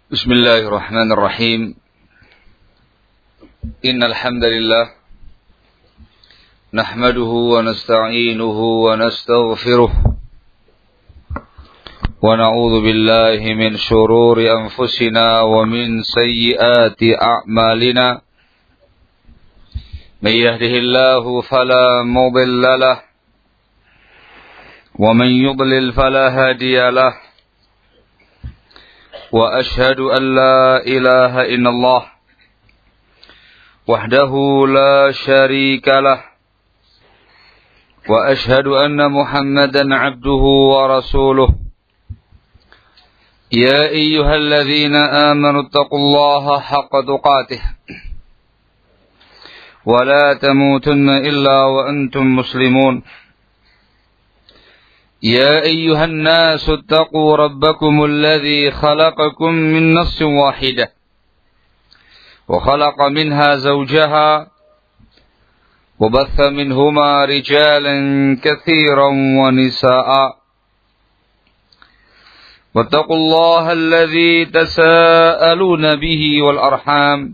بسم الله الرحمن الرحيم إن الحمد لله نحمده ونستعينه ونستغفره ونعوذ بالله من شرور أنفسنا ومن سيئات أعمالنا من يهده الله فلا مضل له ومن يضلل فلا هادي له وأشهد أن لا إله إلا الله وحده لا شريك له وأشهد أن محمدا عبده ورسوله يا أيها الذين آمنوا اتقوا الله حق تقاته ولا تموتن إلا وأنتم مسلمون يا أيها الناس اتقوا ربكم الذي خلقكم من نفس واحدة وخلق منها زوجها وبث منهما رجالا كثيرا ونساء واتقوا الله الذي تساءلون به والأرحام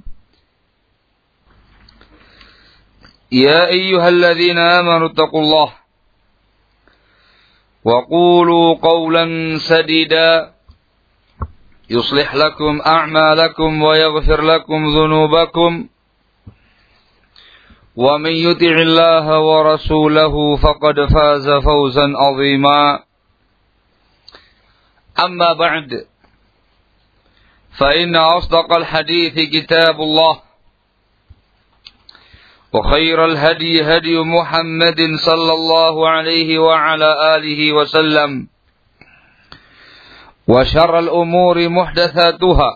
يا أيها الذين آمنوا اتقوا الله وقولوا قولا سديدا يصلح لكم أعمالكم ويغفر لكم ذنوبكم ومن يطع الله ورسوله فقد فاز فوزا عظيما أما بعد فإن أصدق الحديث كتاب الله وخير الهدي هدي محمد صلى الله عليه وعلى آله وسلم وشر الأمور محدثاتها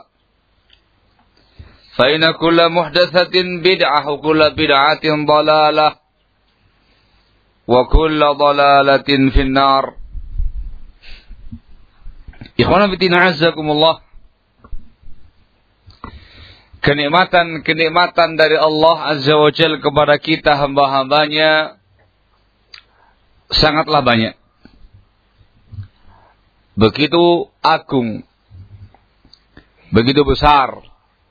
فإن كل محدثة بدعة وكل بدعة ضلالة وكل ضلالة في النار. Ikhwan fillah azzakumullah. Kenikmatan dari Allah Azza wa Jalla kepada kita hamba-hambanya sangatlah banyak. Begitu agung, begitu besar.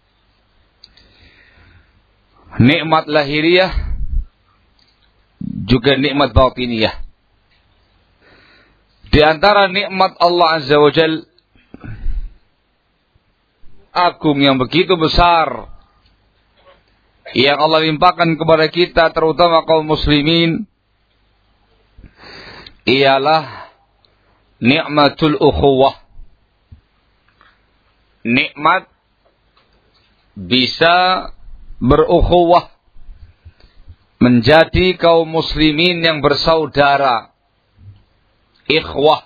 Nikmat lahiriah juga nikmat batiniyah. Di antara nikmat Allah Azza wa Jalla agung yang begitu besar yang Allah limpahkan kepada kita terutama kaum muslimin ialah nikmatul ukhuwah. Nikmat bisa berukhuwah, menjadi kaum muslimin yang bersaudara, ikhwah.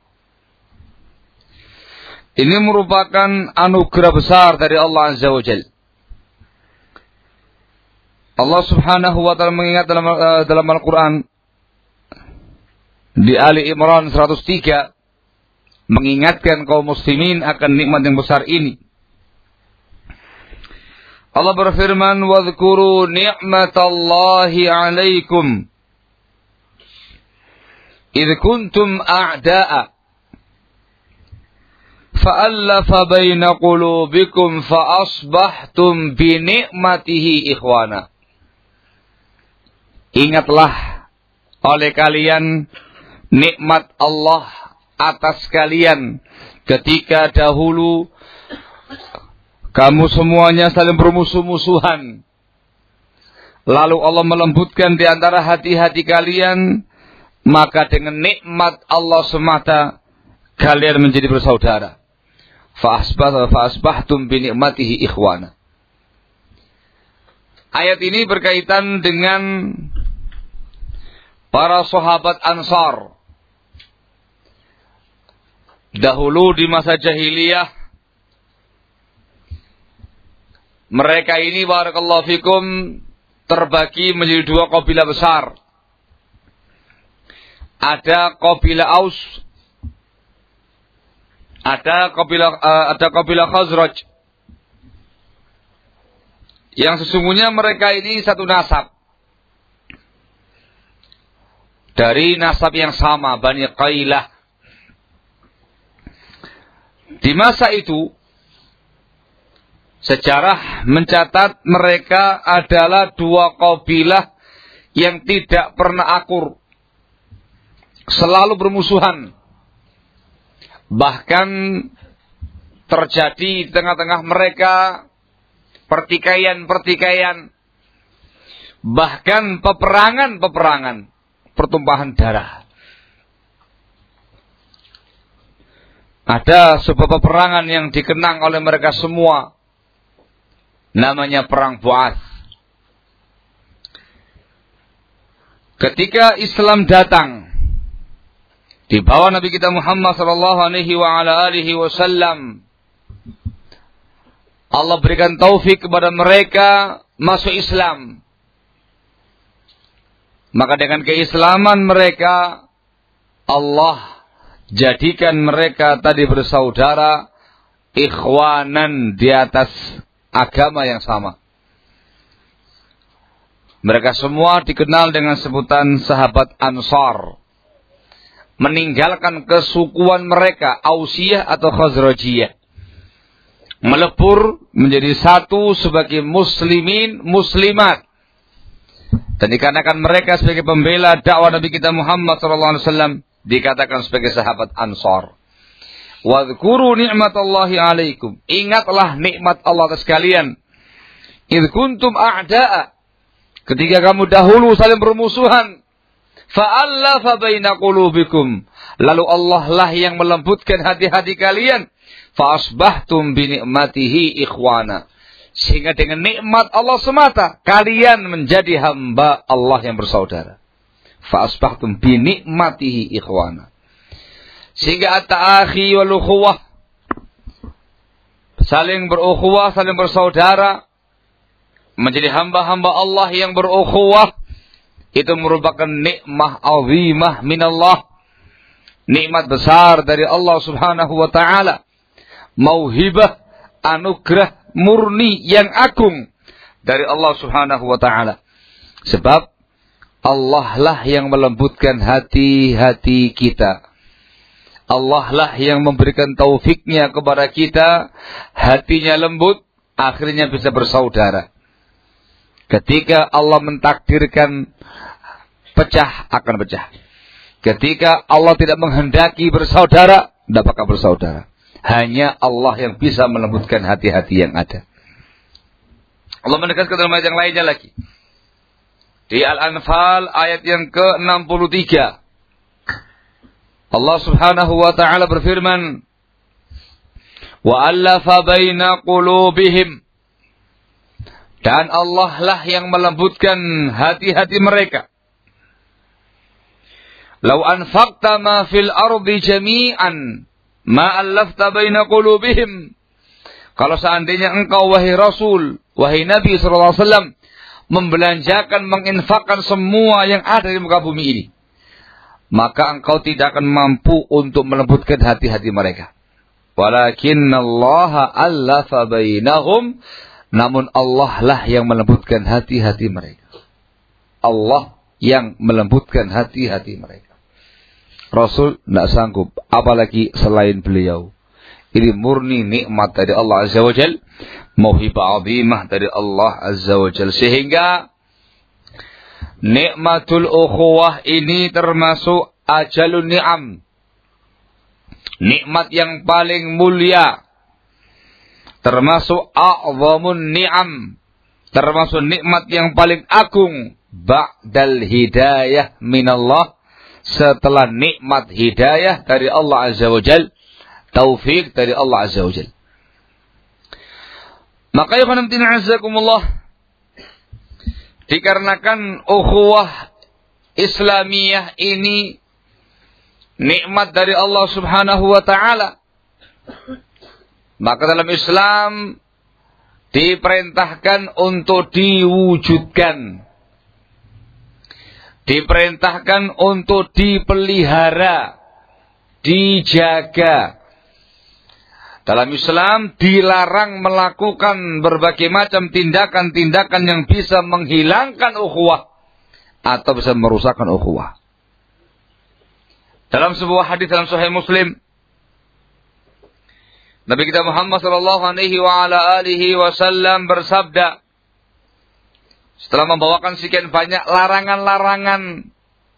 Ini merupakan anugerah besar dari Allah Azza wa Jalla. Allah Subhanahu wa taala mengingat dalam Al-Qur'an di Ali Imran 103 mengingatkan kaum muslimin akan nikmat yang besar ini. Allah berfirman, "Wadhkuru ni'matallahi 'alaikum idh kuntum a'da'a fa'allafa baina qulubikum fa'asbahtum bi ni'matihi ikhwana." Ingatlah oleh kalian nikmat Allah atas kalian ketika dahulu kamu semuanya saling bermusuh-musuhan. Lalu Allah melembutkan di antara hati-hati kalian, maka dengan nikmat Allah semata kalian menjadi bersaudara. Fa'asbahtum bi ni'matihi ikhwana. Ayat ini berkaitan dengan para sahabat Ansar. Dahulu di masa jahiliyah, mereka ini barakallahu fikum terbagi menjadi dua kabilah besar. Ada kabilah Aus, ada kabilah Khazraj. Yang sesungguhnya mereka ini satu nasab. Dari nasab yang sama, Bani Qailah. Di masa itu Sejarah mencatat mereka adalah dua kabilah yang tidak pernah akur. Selalu bermusuhan. Bahkan terjadi di tengah-tengah mereka pertikaian-pertikaian. Bahkan peperangan-peperangan. Pertumpahan darah. Ada sebuah peperangan yang dikenang oleh mereka semua. Namanya Perang Bu'ath. Ketika Islam datang di bawah Nabi kita Muhammad sallallahu alaihi wasallam, Allah berikan taufik kepada mereka masuk Islam. Maka dengan keislaman mereka, Allah jadikan mereka tadi bersaudara, ikhwanan di atas agama yang sama. Mereka semua dikenal dengan sebutan sahabat Ansar. Meninggalkan kesukuan mereka, Ausiyah atau Khazrajiyah. Melebur menjadi satu sebagai muslimin, muslimat. Dan dikarenakan mereka sebagai pembela dakwah Nabi kita Muhammad SAW, dikatakan sebagai sahabat Ansar. Wadhkuru ni'matallahi alaikum. Ingatlah nikmat Allah atas kalian. Idh kuntum a'da'a. Ketika kamu dahulu saling bermusuhan. Fa'allafa baina qulubikum. Lalu Allah lah yang melembutkan hati-hati kalian. Fa'asbahtum binikmatihi ikhwana. Sehingga dengan nikmat Allah semata, kalian menjadi hamba Allah yang bersaudara. Fa'asbahtum binikmatihi ikhwana. Sehingga at-ta'akhi wal ukhuwah, saling berukhuwah, saling bersaudara, menjadi hamba-hamba Allah yang berukhuwah, itu merupakan nikmah azimah minallah, nikmat besar dari Allah Subhanahu wa taala, mauhibah, anugerah murni yang agung dari Allah Subhanahu wa taala. Sebab Allah lah yang melembutkan hati-hati kita. Allah lah yang memberikan taufiknya kepada kita, hatinya lembut, akhirnya bisa bersaudara. Ketika Allah mentakdirkan pecah, akan pecah. Ketika Allah tidak menghendaki bersaudara, tidak bakal bersaudara. Hanya Allah yang bisa melembutkan hati-hati yang ada. Allah menegaskan dalam ayat yang lainnya lagi. Di Al-Anfal ayat yang ke-63. Allah Subhanahu wa ta'ala berfirman, wa allafa baina qulubihim. Dan Allah lah yang melembutkan hati-hati mereka. Lau anfaqta ma fil ardi jami'an ma allafta baina qulubihim. Kalau seandainya engkau wahai Rasul, wahai Nabi sallallahu alaihi wasallam, membelanjakan, menginfakkan semua yang ada di muka bumi ini, maka engkau tidak akan mampu untuk melembutkan hati-hati mereka. Walakinallaha allafa bainahum. Namun Allah lah yang melembutkan hati-hati mereka. Allah yang melembutkan hati-hati mereka. Rasul tidak sanggup, apalagi selain beliau. Ini murni nikmat dari Allah Azza wa Jal, mauhibah azimah dari Allah Azza wa Jal. Sehingga nikmatul ukhuwah ini termasuk ajalun ni'am. Nikmat yang paling mulia. Termasuk a'zamun ni'am. Termasuk nikmat yang paling agung. Ba'dal hidayah minallah. Setelah nikmat hidayah dari Allah Azza wa Jal. Taufik dari Allah Azza wa Jal. Maka ya khonamtina azakumullah. Dikarenakan ukhuwah Islamiyah ini nikmat dari Allah Subhanahu wa ta'ala, maka dalam Islam diperintahkan untuk diwujudkan. Diperintahkan untuk dipelihara, dijaga. Dalam Islam dilarang melakukan berbagai macam tindakan-tindakan yang bisa menghilangkan ukhuwah atau bisa merusakkan ukhuwah. Dalam sebuah hadis dalam Sahih Muslim Nabi kita Muhammad sallallahu alaihi wa ala alihi wasallam bersabda setelah membawakan sekian banyak larangan-larangan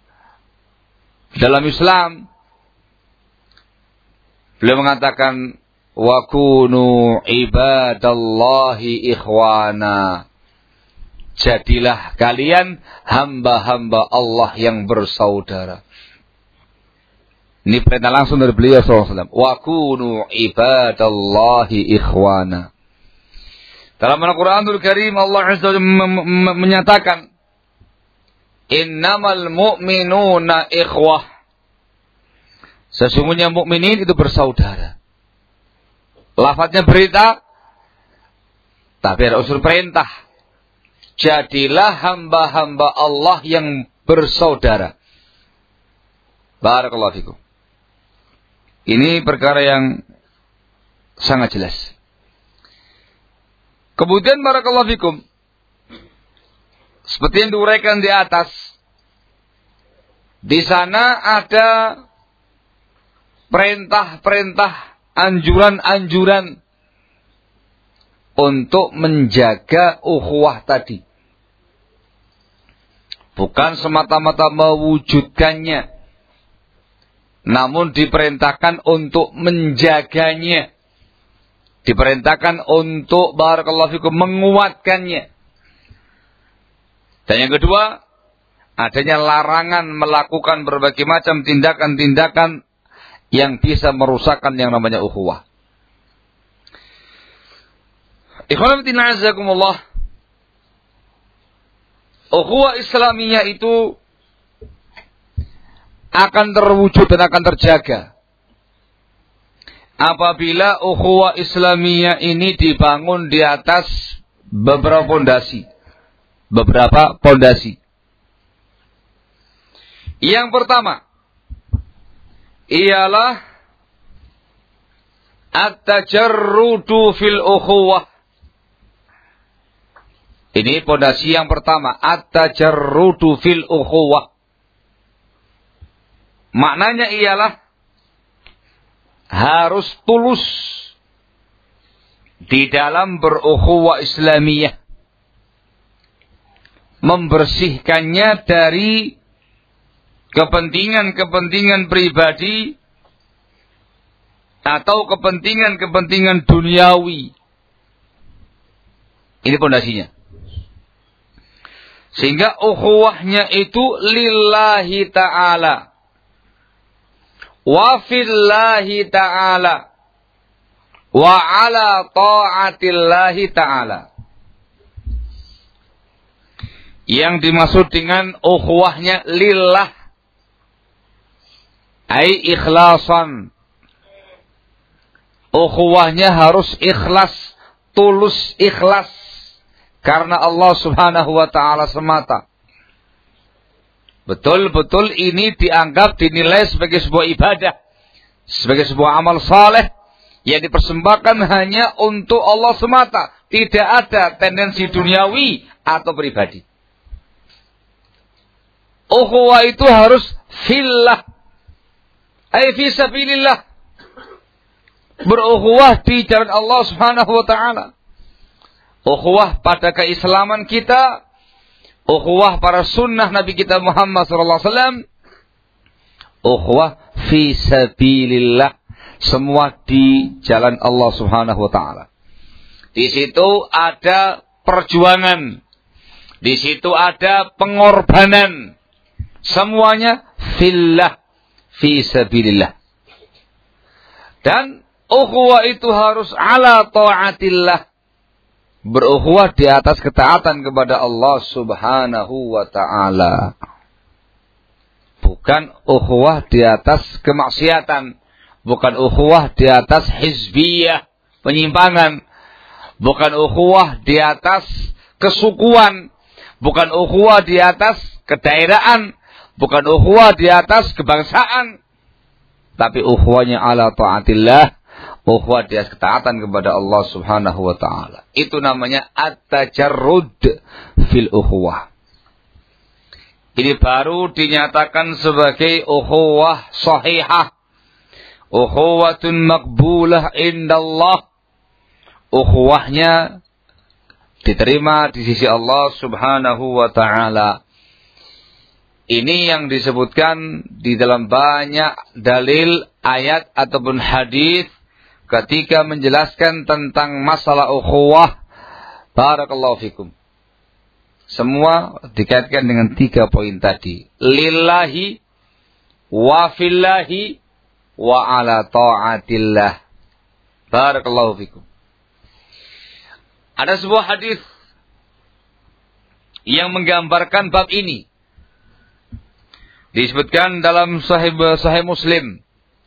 dalam Islam, beliau mengatakan wa kunu ibadallahi ikhwana. Jadilah kalian hamba-hamba Allah yang bersaudara. Ini perintah langsung dari beliau SAW. Wa kunu ibadallahi ikhwana. Dalam Al-Quranul Karim Allah Azza wa Jalla menyatakan innamal mu'minuna ikhwah. Sesungguhnya mukminin itu bersaudara. Lafadznya berita, tapi ada unsur perintah. Jadilah hamba-hamba Allah yang bersaudara. Barakallahu fikum. Ini perkara yang sangat jelas. Kemudian barakallahu fikum, seperti yang diuraikan di atas, di sana ada perintah-perintah, anjuran-anjuran untuk menjaga ukhuwah tadi. Bukan semata-mata mewujudkannya, namun diperintahkan untuk menjaganya. Diperintahkan untuk barakallahu fikum menguatkannya. Dan yang kedua, adanya larangan melakukan berbagai macam tindakan-tindakan yang bisa merusakkan yang namanya ukhuwah. Ikhwan fillah azakumullah. Ukhuwah Islamiyah itu akan terwujud dan akan terjaga apabila ukhuwah Islamiyah ini dibangun di atas beberapa pondasi. Yang pertama ialah at-tajarrudu fil ukhuwah. Ini pondasi yang pertama, at-tajarrudu fil ukhuwah. Maknanya ialah harus tulus di dalam berukhuwah Islamiyah. Membersihkannya dari kepentingan-kepentingan pribadi atau kepentingan-kepentingan duniawi. Ini pondasinya. Sehingga ukhuwahnya itu lillahi ta'ala. Wa fillahi ta'ala. Wa ala ta'atillahi ta'ala. Yang dimaksud dengan ukhuwahnya lillah. Ai ikhlasan. Ukhuwahnya harus ikhlas. Tulus ikhlas. Karena Allah subhanahu wa ta'ala semata. Betul-betul ini dianggap, dinilai sebagai sebuah ibadah. Sebagai sebuah amal saleh yang dipersembahkan hanya untuk Allah semata. Tidak ada tendensi duniawi atau pribadi. Ukhuwah itu harus fillah. Ay fi sabilillah. Berukhuwah di jalan Allah subhanahu wa ta'ala. Ukhuwah pada keislaman kita. Ukhuwah para sunnah Nabi kita Muhammad SAW. Ukhuwah fi sabilillah. Semua di jalan Allah subhanahu wa ta'ala. Di situ ada perjuangan. Di situ ada pengorbanan. Semuanya fillah. Fi sabilillah. Dan ukhuwah itu harus ala ta'atillah. Berukhuwah di atas ketaatan kepada Allah subhanahu wa ta'ala. Bukan ukhuwah di atas kemaksiatan. Bukan ukhuwah di atas hizbiyah, penyimpangan. Bukan ukhuwah di atas kesukuan. Bukan ukhuwah di atas kedaerahan. Bukan ukhuwah di atas kebangsaan. Tapi ukhuwahnya ala ta'atillah. Ukhuwah di atas ketaatan kepada Allah subhanahu wa ta'ala. Itu namanya at-tajarrud fil ukhuwah. Ini baru dinyatakan sebagai ukhuwah sahihah. ukhuwatun maqbulah indallah. Ukhuwahnya diterima di sisi Allah Subhanahu wa ta'ala. Ini yang disebutkan di dalam banyak dalil, ayat ataupun hadis ketika menjelaskan tentang masalah ukhuwah. Barakallahu fikum. Semua dikaitkan dengan 3 poin tadi. Lillahi wa fillahi wa ala ta'atillah. Barakallahu fikum. Ada sebuah hadis yang menggambarkan bab ini. Disebutkan dalam Sahih Muslim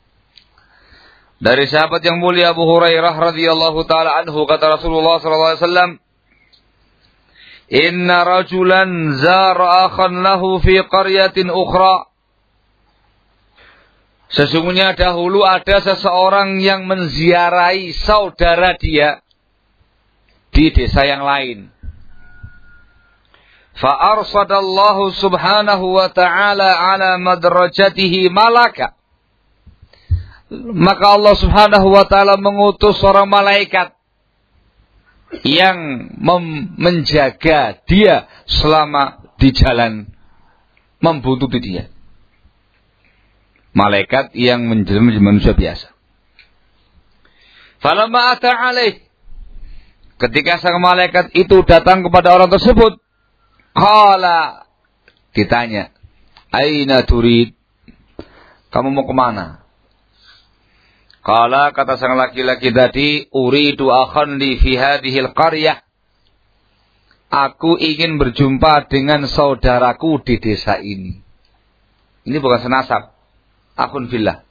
dari sahabat yang mulia Abu Hurairah radhiyallahu taala anhu, kata Rasulullah sallallahu alaihi wasallam, "Inna rajulan zara akhan lahu fi qaryatin ukhra." Sesungguhnya dahulu ada seseorang yang menziarahi saudara dia di desa yang lain. Fa'arsadallahu subhanahu wa ta'ala ala madrajatihi malaka. Maka Allah subhanahu wa ta'ala mengutus seorang malaikat yang menjaga dia selama di jalan, membuntuti dia. Malaikat yang menjadi manusia biasa. Falamma ata alaih. Ketika sang malaikat itu datang kepada orang tersebut, qala, ditanya, aina turid? Kamu mau kemana? Qala, kata sang laki-laki tadi, uridu akhan li fi hadhil qaryah. Aku ingin berjumpa dengan saudaraku di desa ini. Ini bukan senasab. Akhun fillah.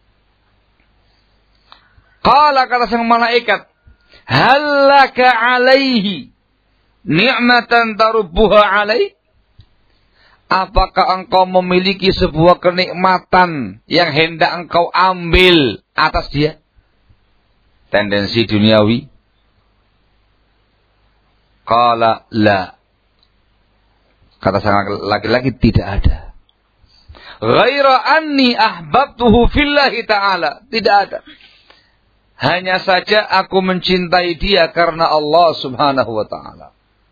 Qala, kata sang malaikat, hallaka alaihi ni'matan tarubbuha alaih? Apakah engkau memiliki sebuah kenikmatan yang hendak engkau ambil atas dia? Tendensi duniawi? Qala la. Kata sang laki-laki, tidak ada. Ghaira anni ahbabtuhu fillahi ta'ala. Tidak ada. Hanya saja aku mencintai dia karena Allah subhanahu wa ta'ala.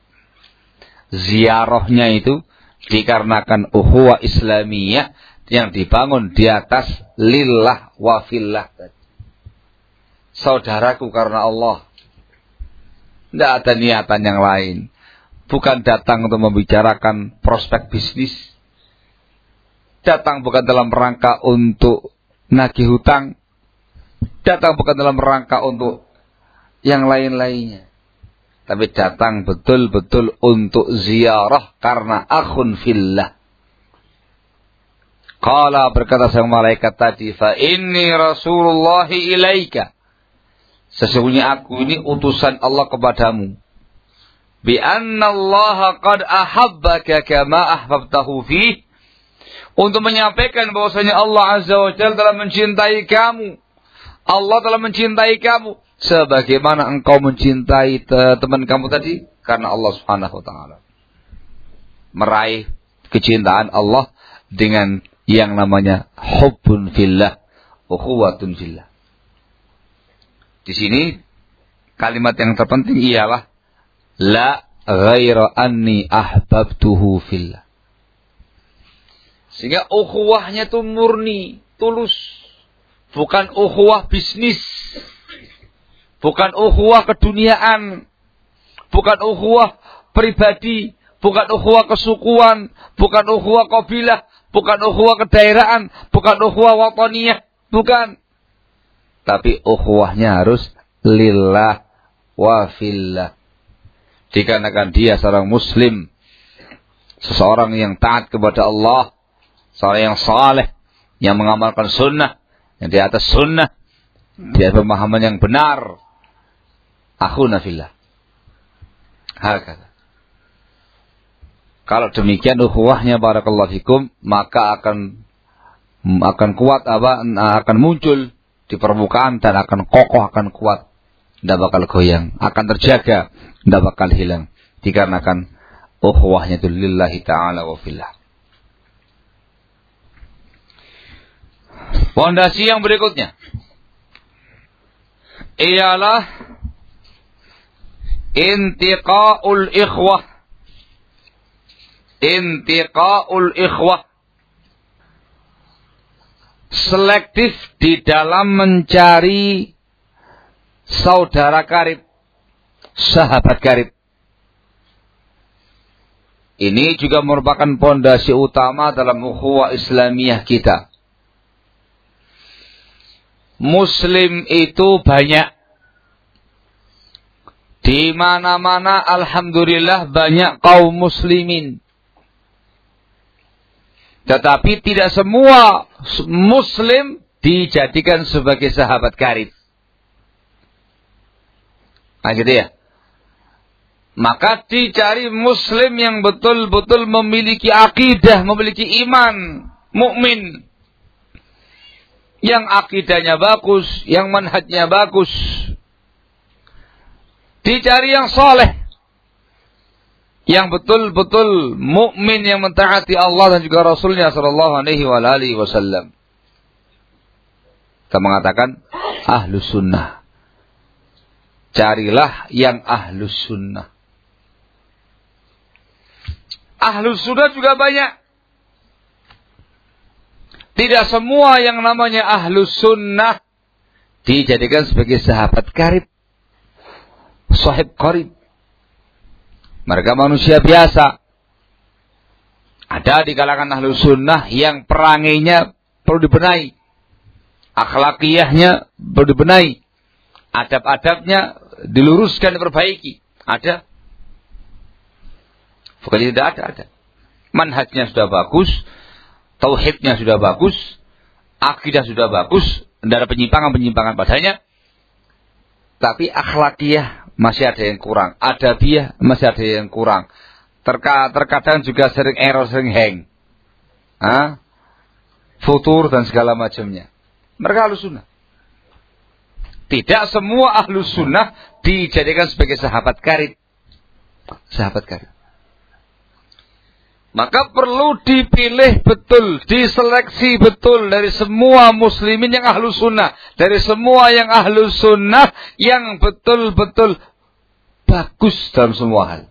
Ziarahnya itu dikarenakan ukhuwah Islamiyah yang dibangun di atas lillah wa fillah. Saudaraku karena Allah. Tidak ada niatan yang lain. Bukan datang untuk membicarakan prospek bisnis. Datang bukan dalam rangka untuk nagih hutang. Datang bukan dalam rangka untuk yang lain-lainnya. Tapi datang betul-betul untuk ziarah karena akhun fillah. Qala, berkata sang malaikat tadi, fa inni rasulullahi ilaika. Sesungguhnya aku ini utusan Allah kepadamu. Bi anna Allah qad ahabbaka kama ahbabtahu fih. Untuk menyampaikan bahwasanya Allah Azza wa Jalla telah mencintai kamu. Allah telah mencintai kamu sebagaimana engkau mencintai teman kamu tadi, karena Allah Subhanahu wa taala. Meraih kecintaan Allah dengan yang namanya hubbun fillah, ukhuwatun fillah. Di sini kalimat yang terpenting ialah la ghaira anni ahbabtuhu fillah. Sehingga ukhuwahnya itu murni, tulus. Bukan ukhuwah bisnis. Bukan ukhuwah keduniaan. Bukan ukhuwah pribadi. Bukan ukhuwah kesukuan. Bukan ukhuwah qabilah. Bukan ukhuwah kedaerahan. Bukan ukhuwah wataniyah. Bukan. Tapi ukhuwahnya harus lillah wa fillah. Dikarenakan dia seorang muslim. Seseorang yang taat kepada Allah. Seorang yang saleh. Yang mengamalkan sunnah. Yang di atas sunnah. Di atas pemahaman yang benar. Akhuna fillah. Hakata. Kalau demikian ukhuwahnya barakallahu fikum, maka akan kuat akan muncul di permukaan dan akan kokoh, akan kuat. Tidak bakal goyang, akan terjaga, tidak bakal hilang. Dikarenakan ukhuwahnya itu lillahi ta'ala wa fillah. Pondasi yang berikutnya ialah intiqaul ikhwah. Intiqaul ikhwah. Selektif di dalam mencari saudara karib, sahabat karib. Ini juga merupakan pondasi utama dalam ukhuwah Islamiyah kita. Muslim itu banyak. Di mana-mana alhamdulillah banyak kaum muslimin. Tetapi tidak semua muslim dijadikan sebagai sahabat karib. Nah gitu ya. Maka dicari muslim yang betul-betul memiliki akidah, memiliki iman, mukmin. Yang akidahnya bagus, yang manhajnya bagus. Dicari yang soleh, yang betul-betul mukmin, yang mentaati Allah dan juga Rasulnya sallallahu alaihi wasallam. Kita mengatakan ahlus sunnah. Carilah yang ahlus sunnah. Ahlus sunnah juga banyak. Tidak semua yang namanya ahlus sunnah dijadikan sebagai sahabat karib, sahib qarib. Mereka manusia biasa. Ada di kalangan ahlus sunnah yang perangainya perlu dibenahi, akhlakiyahnya perlu dibenahi, adab-adabnya diluruskan, diperbaiki. Ada. Bukan tidak ada. Manhajnya sudah bagus, tauhidnya sudah bagus, akidah sudah bagus, tidak ada penyimpangan-penyimpangan padanya. Tapi akhlakiyah masih ada yang kurang, adabiyah masih ada yang kurang. Terkadang juga sering error, sering hang, futur dan segala macamnya. Mereka ahlus sunnah. Tidak semua ahlus sunnah dijadikan sebagai sahabat karib. Sahabat karib. Maka perlu dipilih betul, diseleksi betul dari semua muslimin yang ahlus sunnah. Dari semua yang ahlus sunnah yang betul-betul bagus dalam semua hal.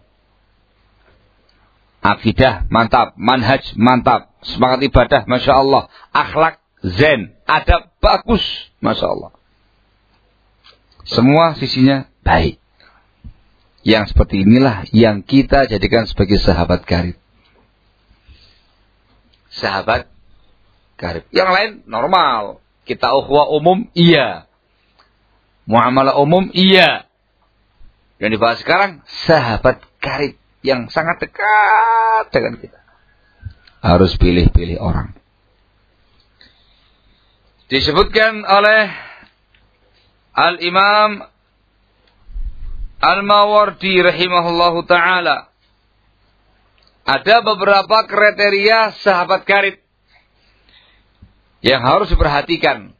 Akidah mantap, manhaj mantap, semangat ibadah Masya Allah, akhlak zen, adab bagus Masya Allah. Semua sisinya baik. Yang seperti inilah yang kita jadikan sebagai sahabat karib. Sahabat karib. Yang lain normal. Kita ukhuwah umum, iya. Muamalah umum, iya. Yang dibahas sekarang, sahabat karib. Yang sangat dekat dengan kita. Harus pilih-pilih orang. Disebutkan oleh Al-Imam Al-Mawardi rahimahullahu ta'ala. Ada beberapa kriteria sahabat karib yang harus diperhatikan.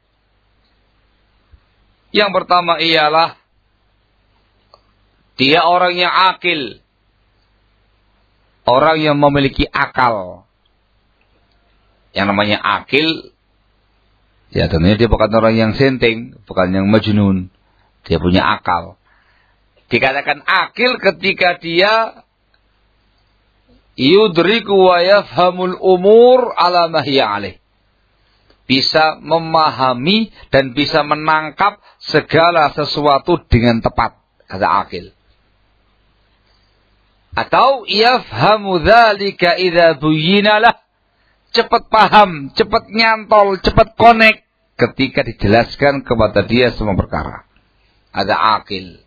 Yang pertama ialah dia orang yang akil. Orang yang memiliki akal. Yang namanya akil, ya tentunya dia bukan orang yang senting, bukan yang majnun. Dia punya akal. Dikatakan akil ketika dia yudriku wa yafhamul umur ala ma hiya alaih. Bisa memahami dan bisa menangkap segala sesuatu dengan tepat, kata akil. Atau yafhamu dzalika idza buyyinalah. Cepat paham, cepat nyantol, cepat connect ketika dijelaskan kepada dia semua perkara. Ada akil.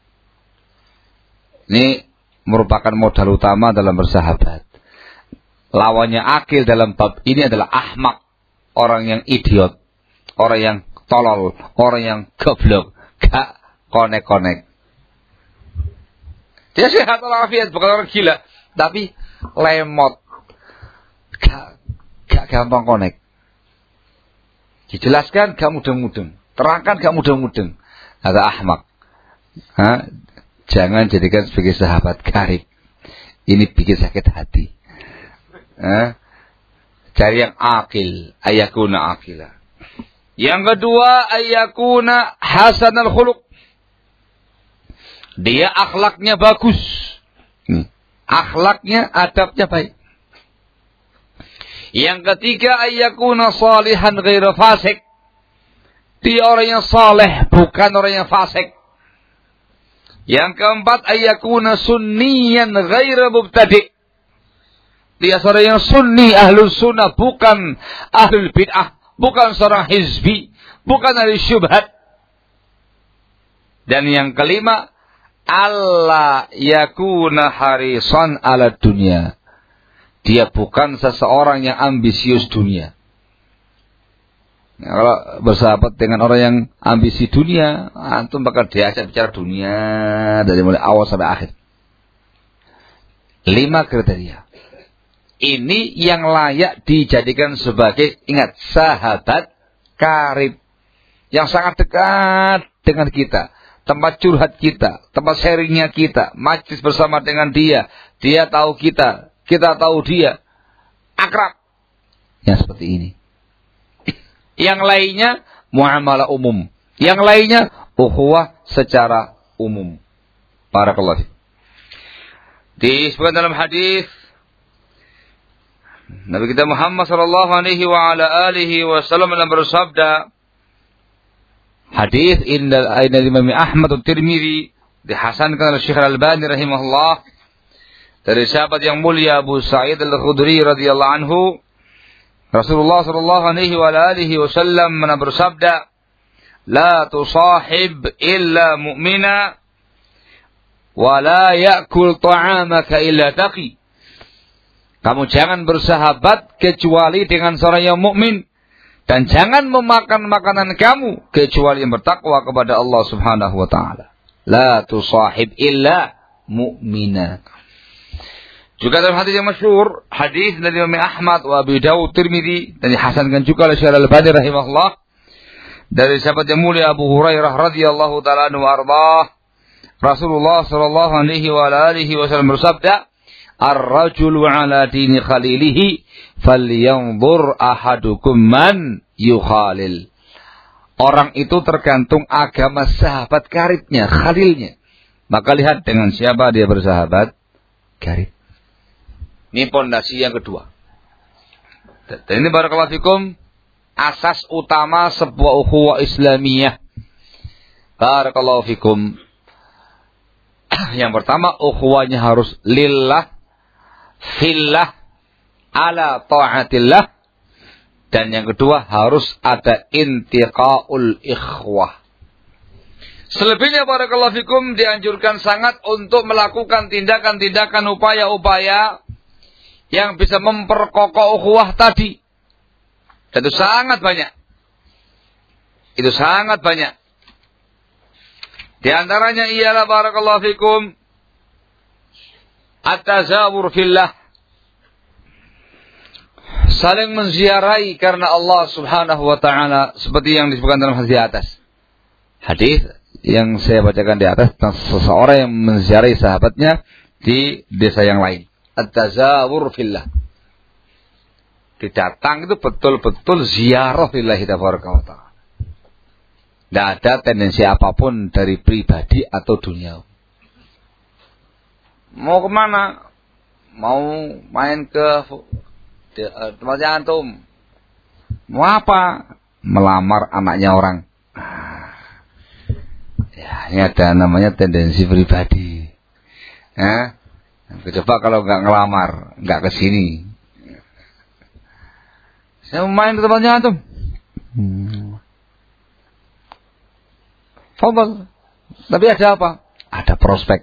Ini merupakan modal utama dalam bersahabat. Lawannya akil dalam bab ini adalah ahmak. Orang yang idiot. Orang yang tolol. Orang yang goblok. Gak konek-konek. Dia sehat walafiat. Bukan orang gila. Tapi lemot. Gak gampang konek. Dijelaskan gak mudeng-mudeng. Terangkan gak mudeng-mudeng. Ada ahmak. Jangan jadikan sebagai sahabat karib. Ini bikin sakit hati. Cari yang akil, ayakuna akilah. Yang kedua, ayyakuna hasanal khuluq. Dia akhlaknya bagus. Akhlaknya, adabnya baik. Yang ketiga, ayyakuna salihan ghairu fasik. Dia orang yang saleh, bukan orang yang fasik. Yang keempat, ayyakuna sunniyan ghairu mubtadi'. Dia seorang yang sunni, ahlul sunnah, bukan ahlul bid'ah, bukan seorang hizbi, bukan ahli syubhat. Dan yang kelima, alla yakuna harisan ala dunia. Dia bukan seseorang yang ambisius dunia. Ya, kalau bersahabat dengan orang yang ambisi dunia, antum bakal diajak bicara dunia dari mulai awal sampai akhir. 5 kriteria. Ini yang layak dijadikan sebagai, ingat, sahabat karib. Yang sangat dekat dengan kita. Tempat curhat kita, tempat sharingnya kita, majlis bersama dengan dia. Dia tahu kita, kita tahu dia. Akrab. Yang seperti ini. Yang lainnya, muamalah umum. Yang lainnya, ukhuwah secara umum. Barakallahu fiik. Disebutkan dalam hadis Nabi kita Muhammad sallallahu alaihi wa ala alihi wasallam bersabda, hadis inda Imam Ahmad at-Tirmidzi, dihasankan oleh Syekh Al-Albani rahimahullah, dari sahabat yang mulia Abu Sa'id Al-Khudri radhiyallahu anhu, Rasulullah sallallahu alaihi wa alihi wasallam bersabda, la tusahib illa mu'mina wa la ya'kul ta'amaka illa taqi. Kamu jangan bersahabat kecuali dengan seorang yang mukmin, dan jangan memakan makanan kamu kecuali yang bertakwa kepada Allah Subhanahu wa taala. La tusahib illa mu'mina. Juga dalam hadis yang masyhur, hadis dari Imam Ahmad wa Abi Dawud Tirmidzi, dan dihasankan juga oleh Syekh Al-Albani rahimahullah, dari sahabat yang mulia Abu Hurairah radhiyallahu taala anhu arda, Rasulullah sallallahu alaihi wa alihi wasallam bersabda, ar-rajulu ala dini khalilihi falyanzur ahadukum man yukhalil. Orang itu tergantung agama sahabat karibnya, khalilnya. Maka lihat dengan siapa dia bersahabat karib. Ini pondasi yang kedua. Dan ini barakallahu fikum, asas utama sebuah ukhuwah Islamiyah. Barakallahu fikum. Yang pertama, ukhuwahnya harus lillah, fillah, ala ta'atillah. Dan yang kedua, harus ada intiqaul ikhwah. Selebihnya barakallahu fikum, dianjurkan sangat untuk melakukan tindakan-tindakan, upaya-upaya yang bisa memperkokoh ukhuwah tadi. Dan itu sangat banyak. Itu sangat banyak. Di antaranya ialah barakallahu fikum at-tazawur fillah. Saling menziarahi karena Allah Subhanahu wa taala, seperti yang disebutkan dalam hadis di atas. Hadis yang saya bacakan di atas tentang seseorang yang menziarahi sahabatnya di desa yang lain. At-tazawur fillah. Datang itu betul-betul ziarah lillahi tabaraka wa taala. Tidak ada tendensi apapun dari pribadi atau dunia. Mau kemana? Mau main ke tempatnya antum? Mau apa? Melamar anaknya orang. Ya, ini ada namanya tendensi pribadi. Ya, coba kalau nggak ngelamar, nggak kesini. Saya mau main ke tempatnya antum. Fadal. Tapi ada apa? Ada prospek.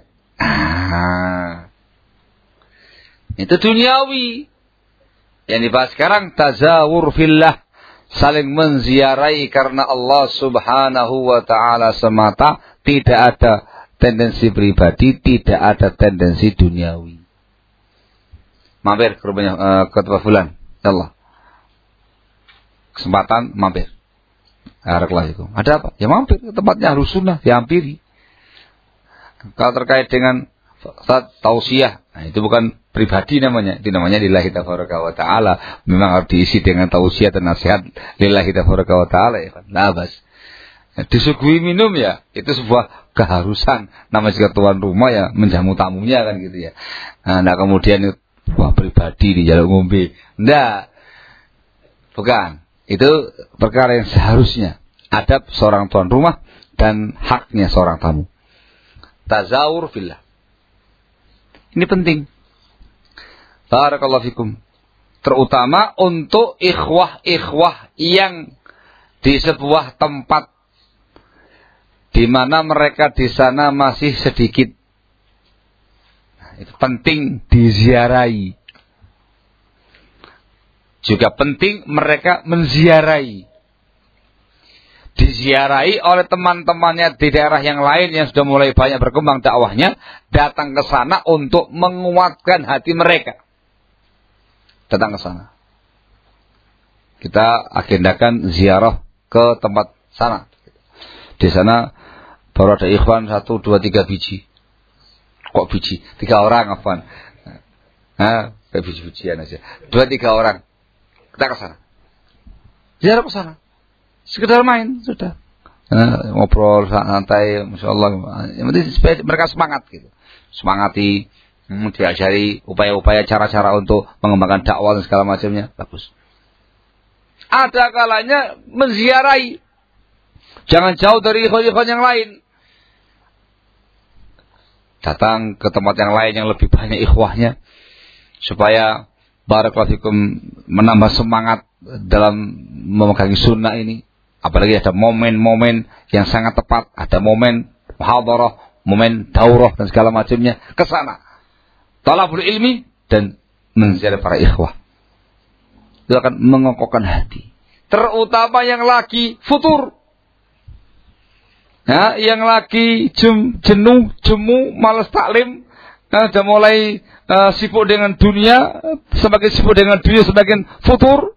Itu duniawi. Yang dibahas sekarang tazawur fillah, saling menziarahi karena Allah Subhanahu wa taala semata, tidak ada tendensi pribadi, tidak ada tendensi duniawi. Mampir ke rumahnya ke tempat fulan, Allah. Kesempatan mampir. Barakallahu. Ada apa? Ya mampir ke tempatnya Ahlus Sunnah, dihampiri. Kalau terkait dengan tausiah, nah itu bukan pribadi namanya. Itu namanya lillahi tabaraka wa ta'ala. Memang harus diisi dengan tausiah dan nasihat lillahi tabaraka wa ta'ala. Ya, labas. Disuguhi minum ya, itu sebuah keharusan. Nama juga tuan rumah ya, menjamu tamunya kan gitu ya. Nah kemudian wah pribadi di jalur ngombe. Enggak. Bukan. Itu perkara yang seharusnya. Adab seorang tuan rumah dan haknya seorang tamu. Tazawur fillah. Ini penting. Barakallahu fikum. Terutama untuk ikhwah-ikhwah yang di sebuah tempat di mana mereka di sana masih sedikit. Nah, itu penting diziarahi. Juga penting mereka menziarahi. Diziarahi oleh teman-temannya di daerah yang lain yang sudah mulai banyak berkembang dakwahnya, datang ke sana untuk menguatkan hati mereka. Datang ke sana. Kita agendakan ziarah ke tempat sana. Di sana baru ada ikhwan 1, 2, 3 biji. Kok biji? 3 orang afwan. Kayak biji-bijian aja. 2, 3 orang. Kita ke sana. Ziarah ke sana. Sekedar main sudah. Ngobrol santai, masyaallah. Yang penting supaya mereka semangat gitu. Semangati, diajari upaya-upaya cara-cara untuk mengembangkan dakwah dan segala macamnya. Bagus. Ada kalanya menziarahi. Jangan jauh dari ikhwan-ikhwan yang lain. Datang ke tempat yang lain yang lebih banyak ikhwahnya. Supaya barakallahu fikum menambah semangat dalam memegangi sunnah ini. Apalagi ada momen-momen yang sangat tepat. Ada momen muhadarah, momen daurah dan segala macamnya. Kesana. Talabul ilmi dan menziarah para ikhwah. Itu akan mengokohkan hati. Terutama yang lagi futur. Ya, yang lagi jenuh, jemu, malas taklim, sudah mulai sibuk dengan dunia, semakin sibuk dengan dunia semakin futur.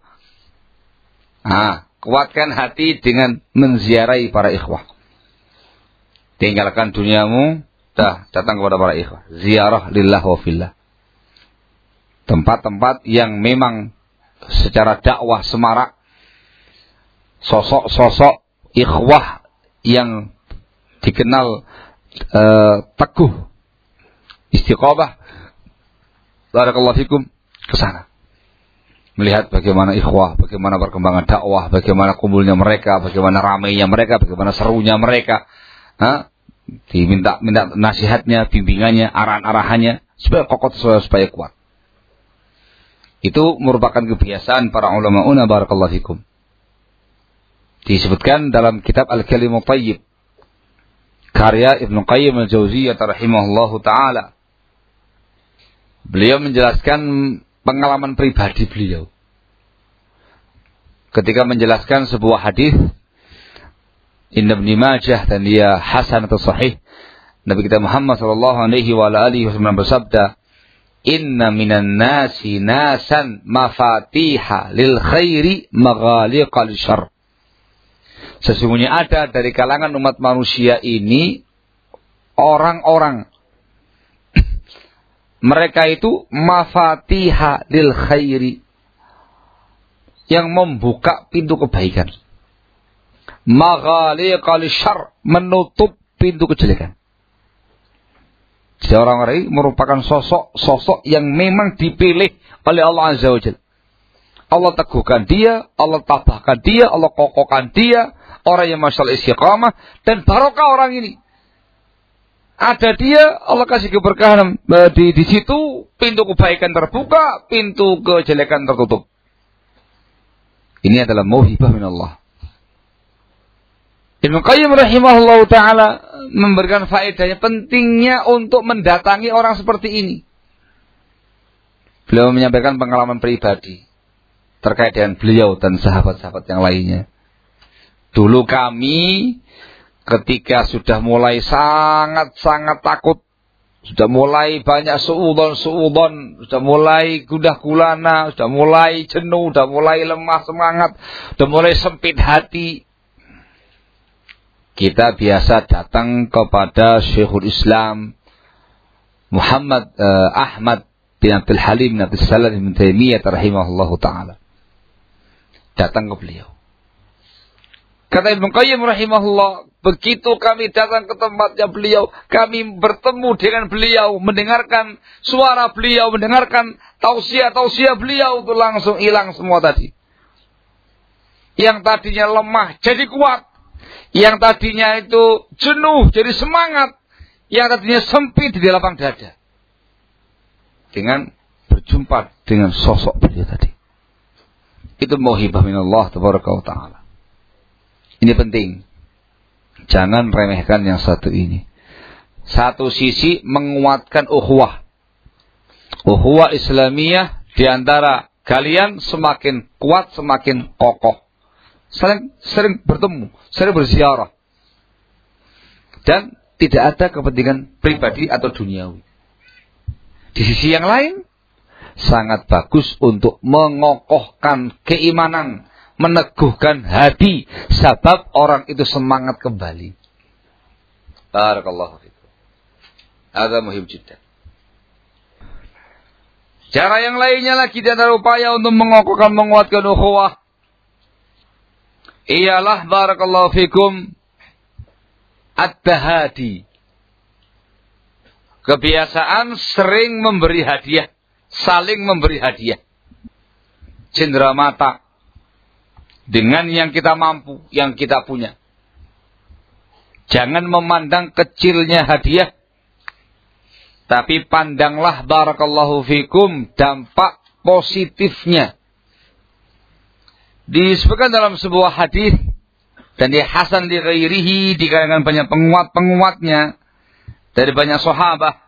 Kuatkan hati dengan menziarahi para ikhwah. Tinggalkan duniamu, datang kepada para ikhwah. Ziarah lillah wa fillah. Tempat-tempat yang memang secara dakwah semarak, sosok-sosok ikhwah yang dikenal teguh, istiqamah, barakallahu fikum, ke sana. Melihat bagaimana ikhwah, bagaimana perkembangan dakwah, bagaimana kumpulnya mereka, bagaimana ramainya mereka, bagaimana serunya mereka. Diminta nasihatnya, bimbingannya, arahan-arahannya, supaya kokoh, supaya kuat. Itu merupakan kebiasaan para ulama'una, barakallahu fikum. Disebutkan dalam kitab Al-Kalimut Thayyib, karya Ibnu Qayyim Al-Jauziyah rahimahullahu ta'ala. Beliau menjelaskan pengalaman pribadi beliau. Ketika menjelaskan sebuah hadis Ibnu Majah dan dia hasan atau sahih, Nabi kita Muhammad sallallahu alaihi wasallam bersabda, "Inna minan nasi nasan mafatiha lil khairi maghaliqal syarr." Sesungguhnya ada dari kalangan umat manusia ini orang-orang mereka itu mafatiha lil khairi, yang membuka pintu kebaikan, maghaliqal syarr, menutup pintu kejelekan. Jadi orang-orang ini merupakan sosok yang memang dipilih oleh Allah Azza wa Jalla. Allah teguhkan dia, Allah tabahkan dia, Allah kokohkan dia, orang yang masyaallah istiqamah, dan barokah orang ini. Ada dia, Allah kasih keberkahan di situ, pintu kebaikan terbuka, pintu kejelekan tertutup. Ini adalah mauhibah min Allah. Ibnu Qayyim rahimahullah ta'ala memberikan faedahnya, pentingnya untuk mendatangi orang seperti ini. Beliau menyampaikan pengalaman pribadi terkait dengan beliau dan sahabat-sahabat yang lainnya. Dulu kami ketika sudah mulai sangat-sangat takut, sudah mulai banyak suudon, sudah mulai gundah gulana, sudah mulai jenuh, sudah mulai lemah semangat, sudah mulai sempit hati, kita biasa datang kepada Syekhul Islam Muhammad Ahmad bin Abdul Halim bin Abdul Salam bin Taimiyah rahimahullahu taala. Datang ke beliau. Kata Ibnu Qayyim rahimahullah, begitu kami datang ke tempatnya beliau, kami bertemu dengan beliau, mendengarkan suara beliau, mendengarkan tausiah-tausiah beliau, itu langsung hilang semua tadi. Yang tadinya lemah jadi kuat, yang tadinya itu jenuh jadi semangat, yang tadinya sempit di lapang dada. Dengan berjumpa dengan sosok beliau tadi. Itu mauhibah minallah tabaraka wa ta'ala. Ini penting. Jangan remehkan yang satu ini. Satu sisi menguatkan ukhuwah. Ukhuwah Islamiyah di antara kalian semakin kuat, semakin kokoh. Sering bertemu, sering berziarah. Dan tidak ada kepentingan pribadi atau duniawi. Di sisi yang lain, sangat bagus untuk mengokohkan keimanan, meneguhkan hati, sebab orang itu semangat kembali. Barakallahu fikum. Ada muhim jiddan. Cara yang lainnya lagi di antara upaya untuk mengokohkan, menguatkan ukhuwah, ialah barakallahu fikum at-tahadi. Kebiasaan sering memberi hadiah, saling memberi hadiah. Cindera mata dengan yang kita mampu, yang kita punya. Jangan memandang kecilnya hadiah, tapi pandanglah barakallahu fikum dampak positifnya. Disebutkan dalam sebuah hadis dan dia hasan li ghairihi, di kalangan banyak penguat-penguatnya dari banyak sahabat.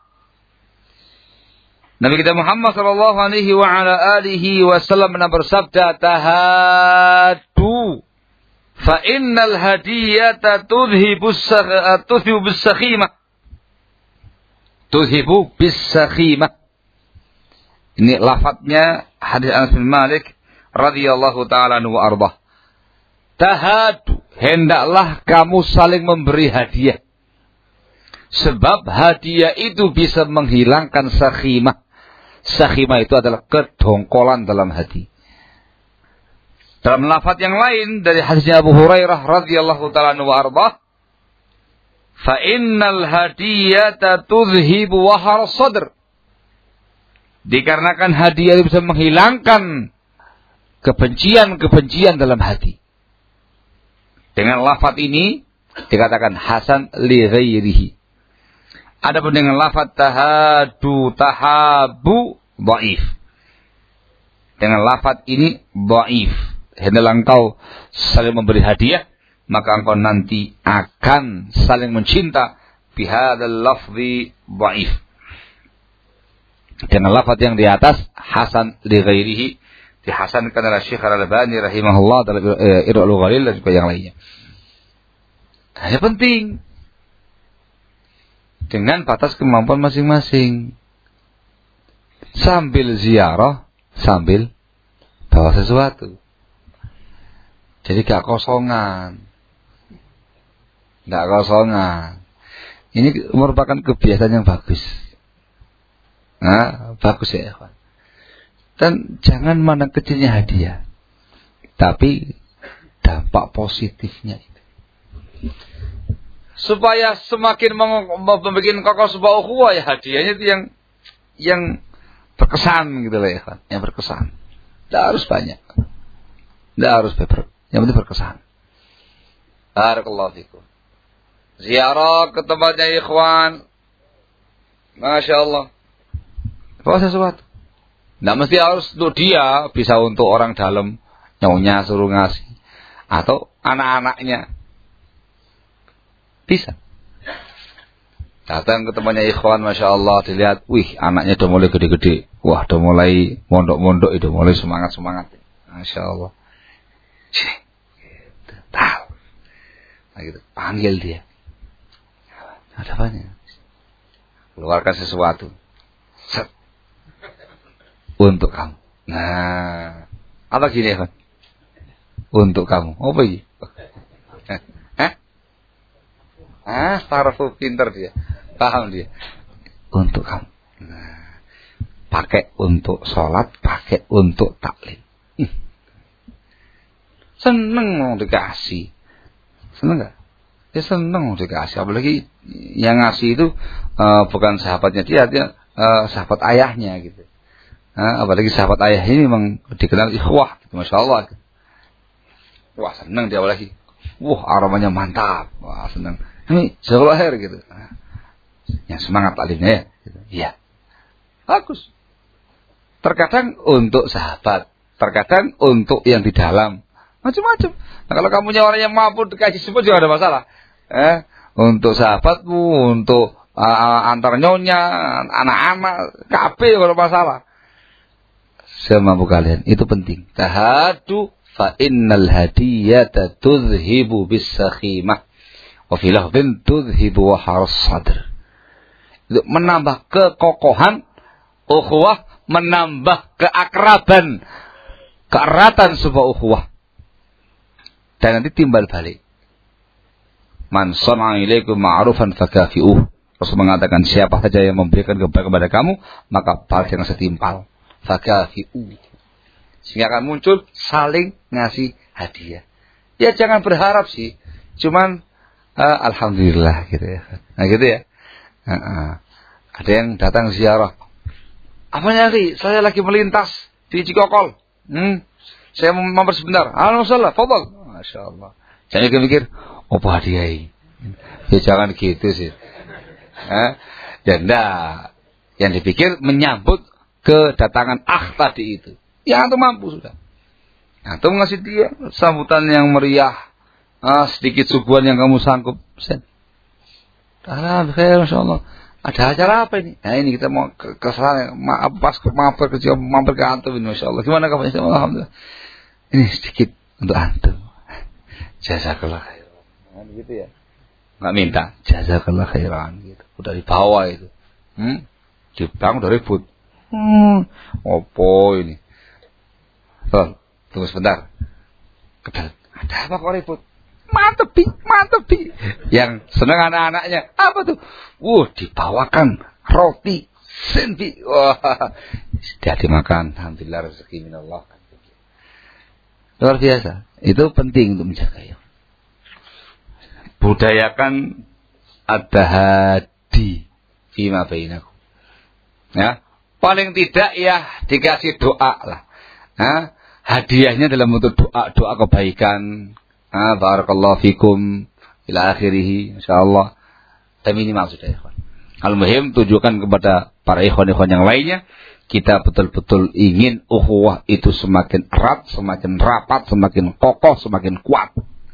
Nabi kita Muhammad sallallahu alaihi wa ala alihi wasallam pernah bersabda, tahadu fa innal hadiyata tudhibu bis-sakhimah. Tudhibu bis-sakhimah. Ini lafadznya hadis Anas bin Malik radhiyallahu taala anhu wa ardhah. Tahadu, hendaklah kamu saling memberi hadiah. Sebab hadiah itu bisa menghilangkan sakhimah. Sakhimah itu adalah kedongkolan dalam hati. Dalam lafaz yang lain dari hadisnya Abu Hurairah radhiyallahu taala anhu wa ardhah, fa innal hadiyata tudhibu wahar sadr. Dikarenakan hadiah itu bisa menghilangkan kebencian-kebencian dalam hati. Dengan lafaz ini dikatakan hasan li ghairihi. Adapun dengan lafaz tahadu, tahabu, dhaif. Dengan lafaz ini dhaif. Hendaklah engkau saling memberi hadiah, maka engkau nanti akan saling mencinta. Bihadzal lafzi dhaif. Dengan lafaz yang di atas hasan li ghairihi, dihasankan oleh Syekh Al-Albani rahimahullah dalam Irwaul Ghalil dan juga yang lainnya. Hanya penting dengan batas kemampuan masing-masing. Sambil ziarah, sambil bawa sesuatu. Jadi gak kosongan. Gak kosongan. Ini merupakan kebiasaan yang bagus. Nah, bagus ya, ikhwan. Dan jangan mana kecilnya hadiah, tapi dampak positifnya itu. Supaya semakin membuat kokoh sebuah ukhuwah, ya hadiahnya itu yang berkesan gitu lah ya kan, yang berkesan. Tidak harus banyak, tidak harus paper, yang penting berkesan. Barakallahu fikum. Ziarah ke tempatnya ikhwan, masya Allah. Bawa sesuatu. Tidak mesti harus untuk dia, bisa untuk orang dalam, nyonya suruh ngasih, atau anak-anaknya. Bisa. Datang ke temannya ikhwan, masya Allah, dilihat, wih, anaknya udah mulai gede-gede, wah, udah mulai mondok-mondok, udah mulai semangat-semangat, masya Allah. Tahu, nah, gitu. Panggil dia. Ada apanya? Keluarkan sesuatu. Set. Untuk kamu. Nah, apa gini ya, untuk kamu. Apa ini? Tarfu pinter dia. Paham dia. Untuk kamu. Nah, pakai untuk sholat, pakai untuk taklim. Seneng mau dikasih. Seneng gak? Ya seneng mau dikasih. Apalagi yang ngasih itu bukan sahabatnya dia sahabat ayahnya gitu. Apalagi sahabat ayah ini memang dikenal ikhwah gitu, Masya Allah. Wah seneng dia apalagi. Wah aromanya mantap. Wah seneng. Ini jazakallahu khair gitu. Yang semangat taklimnya ya. Gitu. Iya. Bagus. Terkadang untuk sahabat, terkadang untuk yang di dalam, macam-macam. Nah kalau kamu punya orang yang mampu dikasih semua juga ada masalah. Untuk sahabatmu, untuk antar nyonya, anak-anak, kabeh kalau masalah. Semampu kalian, itu penting. Tahadu fa innal hadiyata tudhibu bis-sakhimah wa fil lafdhin tudhibu wa haras sadr. Itu menambah kekokohan ukhuwah, menambah keakraban, keeratan sebuah ukhuwah. Dan nanti timbal balik. Man sana'a ilaikum ma'rufan fakafi'uh. Rasul mengatakan siapa saja yang memberikan kebaikan kepada kamu, maka balas yang setimpal. Fakafi'uh. Sehingga akan muncul saling ngasih hadiah. Ya jangan berharap sih. Cuman alhamdulillah gitu ya. Nah gitu ya. Ada yang datang ziarah. Apa nyari? Saya lagi melintas di Cikokol. Saya mau mampir sebentar. Alhamdulillah, fadhal. Masya Allah. Jangan mikir, apa hadiah? Ya jangan gitu sih. Dan yang dipikir menyambut kedatangan tadi itu. Ya antum mampu sudah. Antum ngasih dia sambutan yang meriah, sedikit suguhan yang kamu sanggup. Alhamdulillah, Masya Allah. Ada acara apa ini? Nah ini kita mau ke sana, mampir ke antum ini, Masya Allah. Gimana kabarnya? Alhamdulillah. Ini sedikit untuk antum. Jazakallah khairan. Gitu ya. Enggak minta. Jazakallah khairan gitu. Udah dibawa itu. Di belakang udah ribut. Opo ini? Tunggu sebentar. Ada apa kok ribut? Mantep bi. Yang senang anak-anaknya. Apa tuh? Dibawakan roti sendi. Wah, sudah dimakan. Alhamdulillah rezeki minallah. Luar biasa. Itu penting untuk menjaga ya. Budayakan ad-tahadi fima bainakum. Ya, paling tidak ya dikasih doa lah. Hadiahnya dalam bentuk doa kebaikan. Barakallahu fikum ila akhirih, insyaallah. Tapi ini maksudnya ikhwan. Al-muhim tujukan kepada para ikhwan-ikhwan yang lainnya, kita betul-betul ingin ukhuwah itu semakin erat, semakin rapat, semakin kokoh, semakin kuat.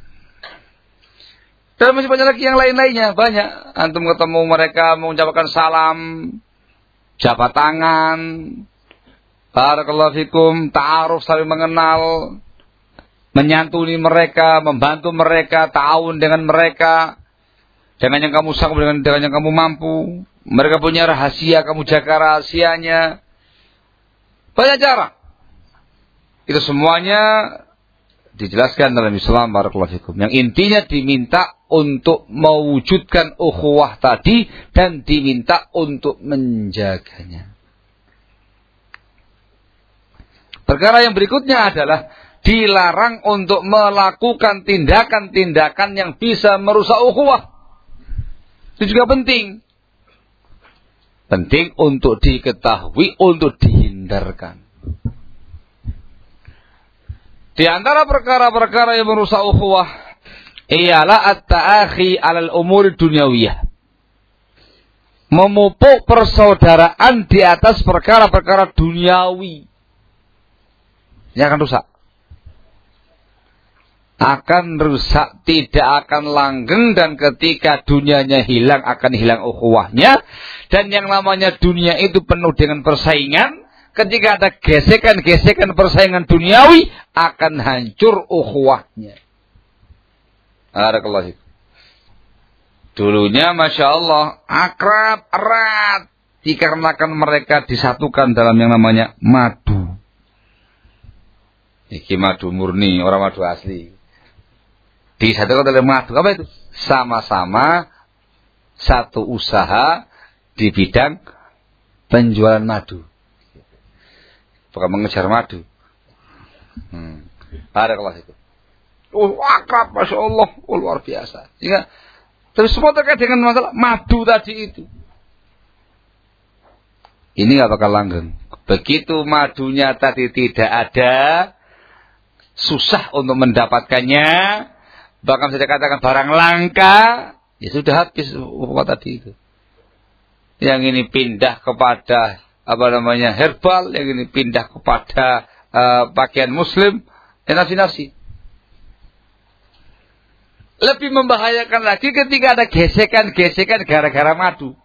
Dan masih banyak lagi yang lain-lainnya, banyak. Antum ketemu mereka mengucapkan salam, jabat tangan, barakallahu fikum, ta'aruf, saling mengenal, menyantuni mereka, membantu mereka, ta'awun dengan mereka, dengan yang kamu sanggup, dengan yang kamu mampu. Mereka punya rahasia, kamu jaga rahasianya. Banyak cara. Itu semuanya dijelaskan dalam Islam, barakallahu fikum. Yang intinya diminta untuk mewujudkan ukhuwah tadi dan diminta untuk menjaganya. Perkara yang berikutnya adalah dilarang untuk melakukan tindakan-tindakan yang bisa merusak ukhuwah. Itu juga penting. Penting untuk diketahui, untuk dihindarkan. Di antara perkara-perkara yang merusak ukhuwah ialah at-ta'akhi 'alal umuri dunyawiyah. Memupuk persaudaraan di atas perkara-perkara duniawi. Ini akan rusak. Akan rusak, tidak akan langgeng, dan ketika dunianya hilang akan hilang ukhuwahnya. Dan yang namanya dunia itu penuh dengan persaingan. Ketika ada gesekan-gesekan persaingan duniawi, akan hancur ukhuwahnya. Barakallahu. Dulunya Masya Allah akrab, erat, dikarenakan mereka disatukan dalam yang namanya madu. Iki madu murni, orang madu asli. Disatukan oleh madu. Apa itu? Sama-sama satu usaha di bidang penjualan madu. bukan mengejar madu. Barakallahu fikum. Akrab, Masya Allah, luar biasa. Sehingga, tapi semua terkait dengan masalah madu tadi itu. Ini nggak bakal langgeng. Begitu madunya tadi tidak ada, susah untuk mendapatkannya, bahkan bisa dikatakan barang langka, ya sudah habis ukhuwah tadi itu. Yang ini pindah kepada herbal, yang ini pindah kepada pakaian muslim, nafsi-nafsi. Lebih membahayakan lagi ketika ada gesekan-gesekan gara-gara madu.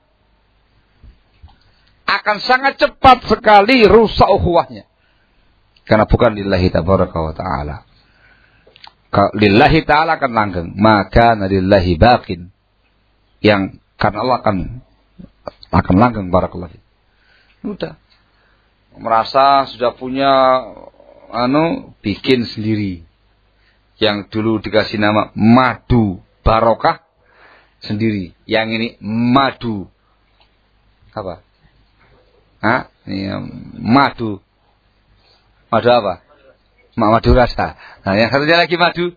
Akan sangat cepat sekali rusak ukhuwahnya. Karena bukan lillahi tabaraka wa ta'ala. Lillahi ta'ala akan langgeng. Maka lillahi baqin. Yang karena Allah akan langgeng, barakallahu fiik. Udah. Merasa sudah punya bikin sendiri. Yang dulu dikasih nama madu barokah sendiri. Yang ini madu apa? Ini madu. Madu apa? Madu rasa. Nah, yang satunya lagi madu.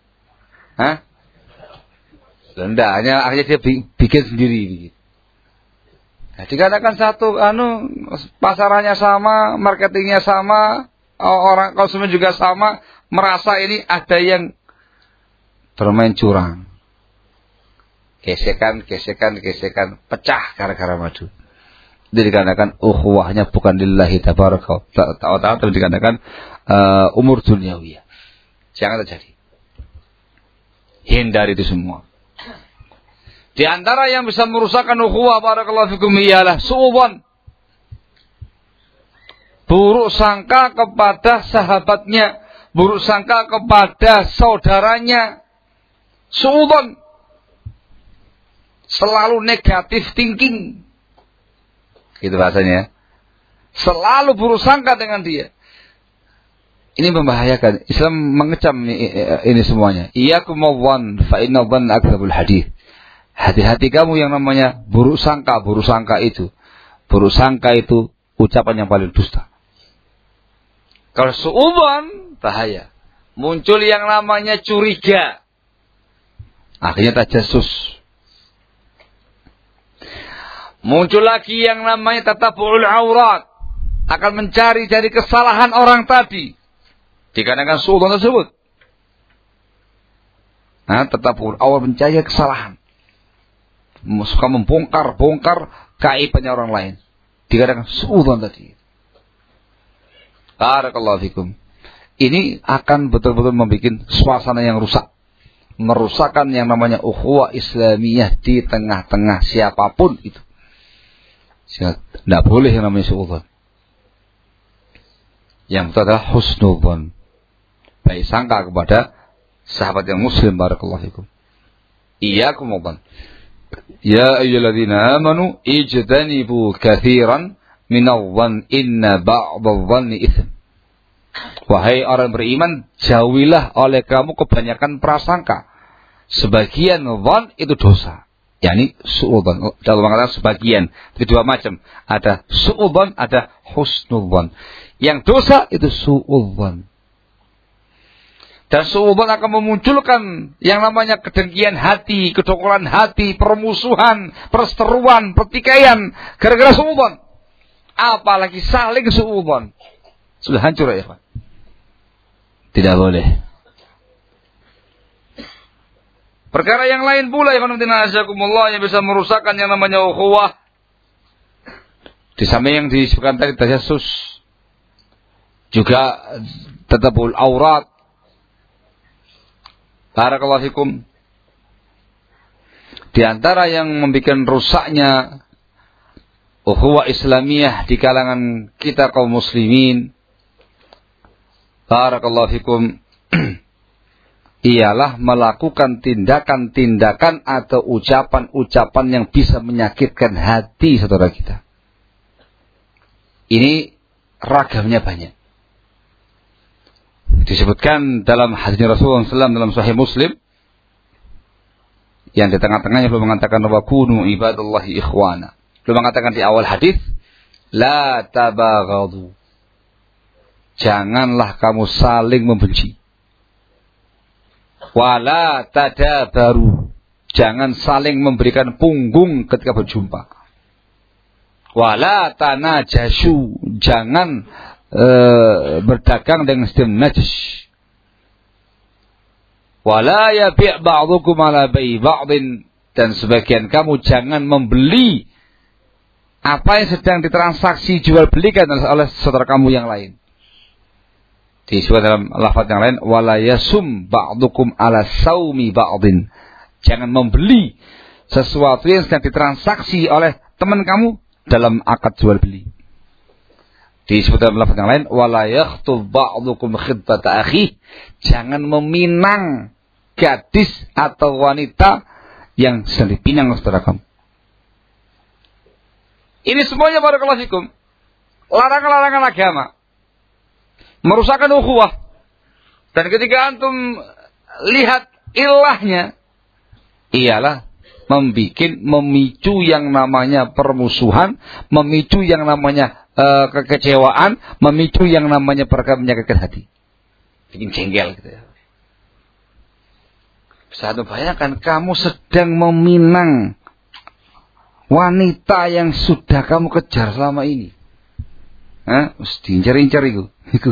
Enggak, hanya dia bikin sendiri. Nah, dikatakan satu pasarannya sama, marketingnya sama, orang konsumen juga sama, merasa ini ada yang bermain curang. Gesekan, pecah gara-gara madu. Jadi dikatakan ukhuwahnya bukan lillahi tabaraka wa ta'ala, tapi dikatakan umur duniawiyah. Jangan terjadi. Hindari itu semua. Di antara yang bisa merusakkan ukhuwah, barakallahu fikum, ialah su'udzon. Buruk sangka kepada sahabatnya, buruk sangka kepada saudaranya. Su'udzon. Selalu negatif thinking. Gitu bahasanya. Selalu buruk sangka dengan dia. Ini membahayakan. Islam mengecam ini semuanya. Iyyakum wadh-dhann fa inna dhanna akdzabul hadits. Hati-hati kamu yang namanya buruk sangka itu. Buruk sangka itu ucapan yang paling dusta. Kalau suudzon, bahaya. Muncul yang namanya curiga. Akhirnya tajassus. Muncul lagi yang namanya tatabu'ul aurat. Akan mencari kesalahan orang tadi. Dikarenakan suudzon tersebut. Tatabu'ul aurat, mencari kesalahan. Suka membongkar keaibannya orang lain. Dikarenakan suudzon tadi. Barakallahu fikum. Ini akan betul-betul membuat suasana yang rusak. Merusakkan yang namanya ukhuwah Islamiyah di tengah-tengah siapapun itu. Tidak boleh yang namanya suudzon. Yang betul adalah husnudzon. Baik sangka kepada sahabat yang muslim, barakallahu fikum. Iyyakum wadh-dhann. Ya ayyuhalladzina amanu ijtanibu katsiran minadh-dhann inna ba'dadh-dhanni itsm. Wahai orang beriman, jauhilah oleh kamu kebanyakan prasangka. Sebagian dhann itu dosa. Yani suudzon. Dalam mengatakan sebagian, itu dua macam. Ada suudzon, ada husnudzon. Yang dosa itu suudzon. Dan suudzon akan memunculkan yang namanya kedengkian hati, kedongkolan hati, permusuhan, perseteruan, pertikaian gara-gara suudzon. Apalagi saling suudzon. Sudah hancur ya, Pak. Tidak boleh. Perkara yang lain pula yang bisa merusakkan yang namanya ukhuwah. Di samping yang disebutkan tadi tajassus, juga tatabul aurat. Barakallahu fikum. Di antara yang membuat rusaknya ukhuwah Islamiyah di kalangan kita kaum muslimin, barakallahu fikum, ialah melakukan tindakan-tindakan atau ucapan-ucapan yang bisa menyakitkan hati saudara kita. Ini ragamnya banyak. Disebutkan dalam hadis Rasulullah SAW dalam Sahih Muslim, yang di tengah-tengahnya belum mengatakan wa kunu ibadallahi ikhwana. Belum mengatakan di awal hadis la tabaghadu. janganlah kamu saling membenci. Wala tadabaru, jangan saling memberikan punggung ketika berjumpa. Wala tanajashu, jangan berdagang dengan sistem najis. Wala yabi' ba'dukum ala bai' ba'din, dan sebagian kamu jangan membeli apa yang sedang ditransaksi jual belikan oleh saudara kamu yang lain. Disebut dalam lafaz yang lain, wala yasum ba'dukum ala saumi ba'din, jangan membeli sesuatu yang sedang ditransaksi oleh teman kamu dalam akad jual beli. Disebut dalam lafaz yang lain, wala yakhtub ba'dukum khidbata akhi, jangan meminang gadis atau wanita yang sedang dipinang oleh saudara kamu. Ini semuanya barakallahu fikum larangan-larangan agama, merusakkan ukhuwah. Dan ketika antum lihat ilahnya, ialah memicu yang namanya permusuhan, memicu yang namanya kekecewaan, memicu yang namanya perkara menyakitkan hati, bikin jengkel gitu ya. Bisa antum bayangkan, kamu sedang meminang wanita yang sudah kamu kejar selama ini. Mesti incar-incar itu.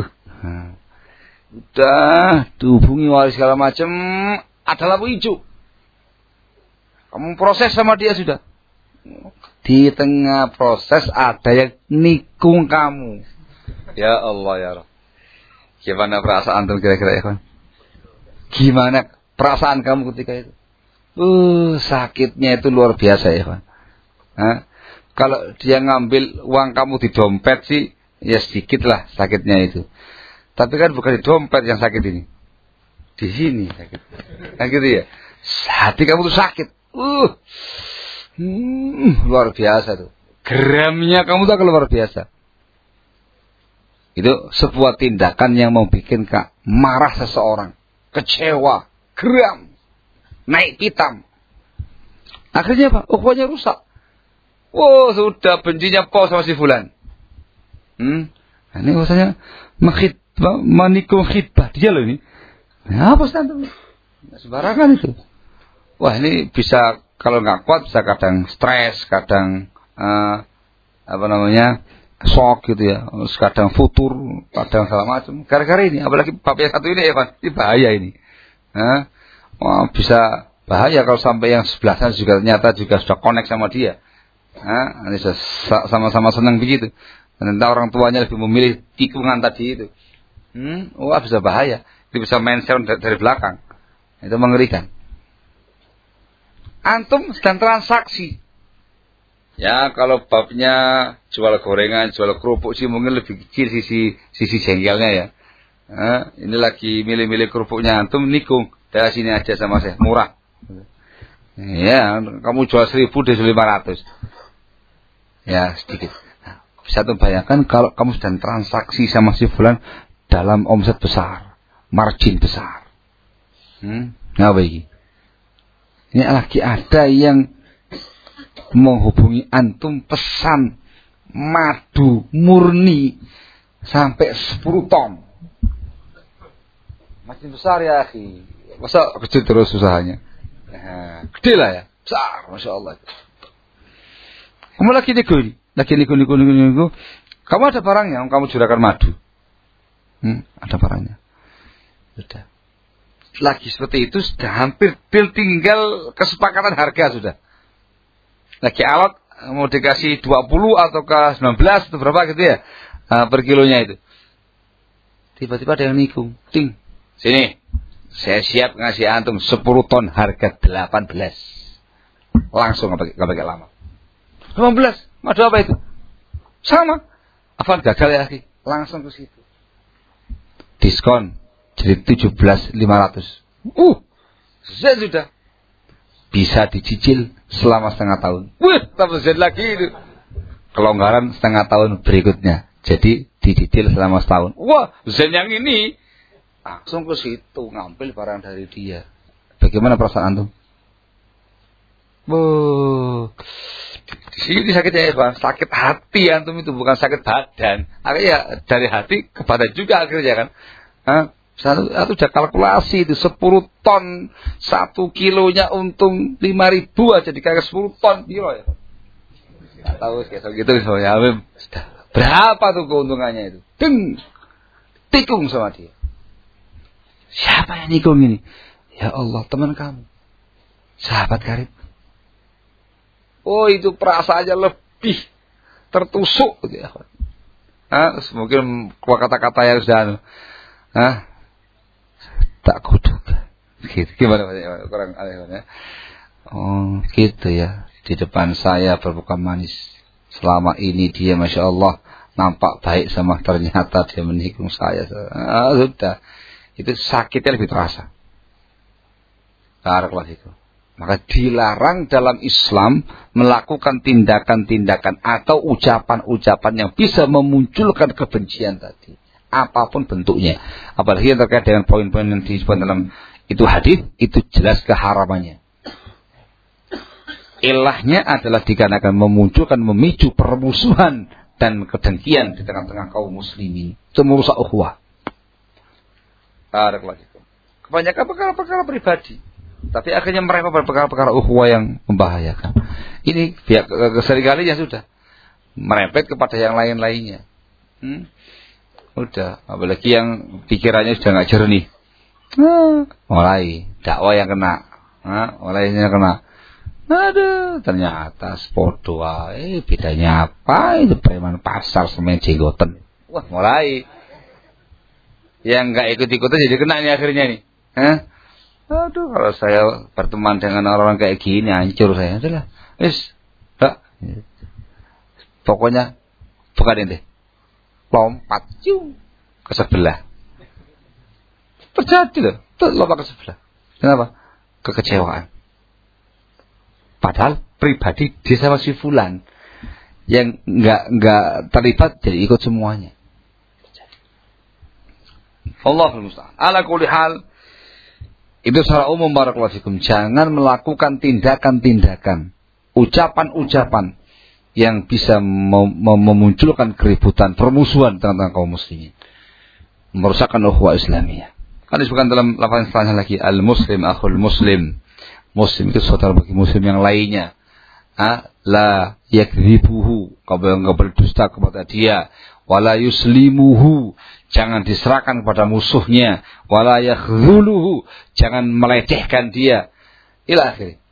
Udah dihubungi wali segala macam, ada lampu hijau. Kamu proses sama dia sudah. Di tengah proses ada yang nikung kamu. Ya Allah ya Rabb. Gimana perasaan tuh kira-kira ya kan? Gimana perasaan kamu ketika itu? Sakitnya itu luar biasa ya kan? Kalau dia ngambil uang kamu di dompet sih, ya sedikit lah sakitnya itu. Tapi kan bukan di dompet yang sakit ini, di sini sakit. Kan gitu ya. Hati kamu tuh sakit. Luar biasa tuh. Geramnya kamu tuh luar biasa. Itu sebuah tindakan yang mau bikin marah seseorang, kecewa, geram, naik pitam. Akhirnya apa? Ukhuwahnya rusak. Sudah bencinya kau sama si fulan. Ini bahasanya menikung khidbah dia loh ini. Apa standar? Sembarangan itu. Wah, ini bisa kalau nggak kuat bisa kadang stres, kadang shock gitu ya, kadang futur, kadang segala macam. Gara-gara ini, apalagi bab yang satu ini ya Pak, ini bahaya ini. Bisa bahaya kalau sampai yang sebelasan juga ternyata juga sudah connect sama dia. Ini sama-sama senang begitu. Dan orang tuanya lebih memilih tikungan tadi itu. Bisa bahaya. Itu bisa main sound dari belakang. Itu mengerikan. Antum sedang transaksi. Ya kalau babnya jual gorengan, jual kerupuk sih mungkin lebih kecil sisi jengkelnya ya. Ini lagi milih-milih kerupuknya, antum nikung. Dari sini aja sama saya, murah. Ya, kamu jual 1.000 dari 500. Ya sedikit. Bisa tuh bayangkan kalau kamu sedang transaksi sama si fulan dalam omset besar, margin besar. Nah begini. Ini lagi ada yang menghubungi antum pesan madu murni sampai 10 ton. Margin besar ya akhi. Masa kecil terus usahanya? Gede lah ya. Besar, Masya Allah. Kamu lagi nego. Kamu ada barangnya, kamu juragan madu. Ada barangnya. Sudah. Lagi seperti itu sudah hampir tinggal kesepakatan harga sudah. Lagi alat mau dikasih 20 atau ke 19 atau berapa gitu ya. Per kilonya itu. Tiba-tiba ada yang nikung. Ting. Sini. Saya siap ngasih antum 10 ton harga 18. Langsung enggak pakai lama. 18, madu apa itu? Sama. Apa gagal ya lagi? Langsung ke situ. Diskon jadi 17.500. Sudah. Bisa dicicil selama setengah tahun. Tambah Z lagi itu. Kelonggaran setengah tahun berikutnya. Jadi dicicil selama setahun. Wah, Zen yang ini langsung ke situ ngambil barang dari dia. Bagaimana perasaan antum? Di sini sakitnya ya, sakit hati antum itu bukan sakit badan. Akhirnya dari hati ke badan juga akhirnya kan. Satu udah kalkulasi itu 10 ton 1 kilonya untung 5.000 aja dikali 10 ton kilo ya. Enggak tahu kayak gitu ya. Berapa tuh keuntungannya itu? Tikung sama dia. Siapa yang nikung ini? Ya Allah, teman kamu. Sahabat karib. Oh, itu perasaannya lebih tertusuk gitu ya. Mungkin kata-kata yang sudah tak kuduga. Gitu. Gimana kurang aneh ya? Oh, gitu ya. Di depan saya berbuka manis. Selama ini dia Masya Allah nampak baik sama ternyata dia menikung saya. Sudah. Itu sakitnya lebih terasa. Barakallahu fikum. Maka dilarang dalam Islam melakukan tindakan-tindakan atau ucapan-ucapan yang bisa memunculkan kebencian tadi. Apapun bentuknya. Apalagi yang terkait dengan poin-poin yang disebut dalam itu hadis, itu jelas keharamannya. Ilahnya adalah dikarenakan memunculkan, memicu permusuhan dan kedengkian di tengah-tengah kaum muslimin. Itu merusak ukhuwah. Kebanyakan perkara-perkara pribadi. Tapi akhirnya mereka berperkara-perkara ukhuwah yang membahayakan. Ini seringkali ya sudah merempet kepada yang lain-lainnya. Udah, apalagi yang pikirannya sudah nggak jernih. Mulai dakwah yang kena, mulainya kena. Aduh, ternyata sepodo bedanya apa? Itu preman pasar semen jenggoten. Wah, mulai. Yang nggak ikut-ikutan jadi kena nih akhirnya nih. Aduh, kalau saya berteman dengan orang-orang kayak gini hancur saya. Itulah. Pokoknya bukan ente. Lompat ke sebelah. Terjadi loh. Lompat ke sebelah. Kenapa? Kekecewaan. Padahal pribadi dia sama si fulan yang enggak terlibat jadi ikut semuanya. Allahul musta'an. Ala kulli hal itu secara umum barakallahu fikum, jangan melakukan tindakan-tindakan, ucapan-ucapan yang bisa memunculkan keributan, permusuhan tentang kaum muslimin, merusakkan ukhuwah Islamiyah. Kan disebutkan dalam lafaz selanjutnya lagi, al-muslim akhul muslim. Muslim itu saudara bagi muslim yang lainnya. La yakdzibuhu, kau enggak berdusta kepada dia. Wala yuslimuhu, jangan diserahkan kepada musuhnya. Wala yakhdhuluhu, jangan melecehkan dia. Ila akhir.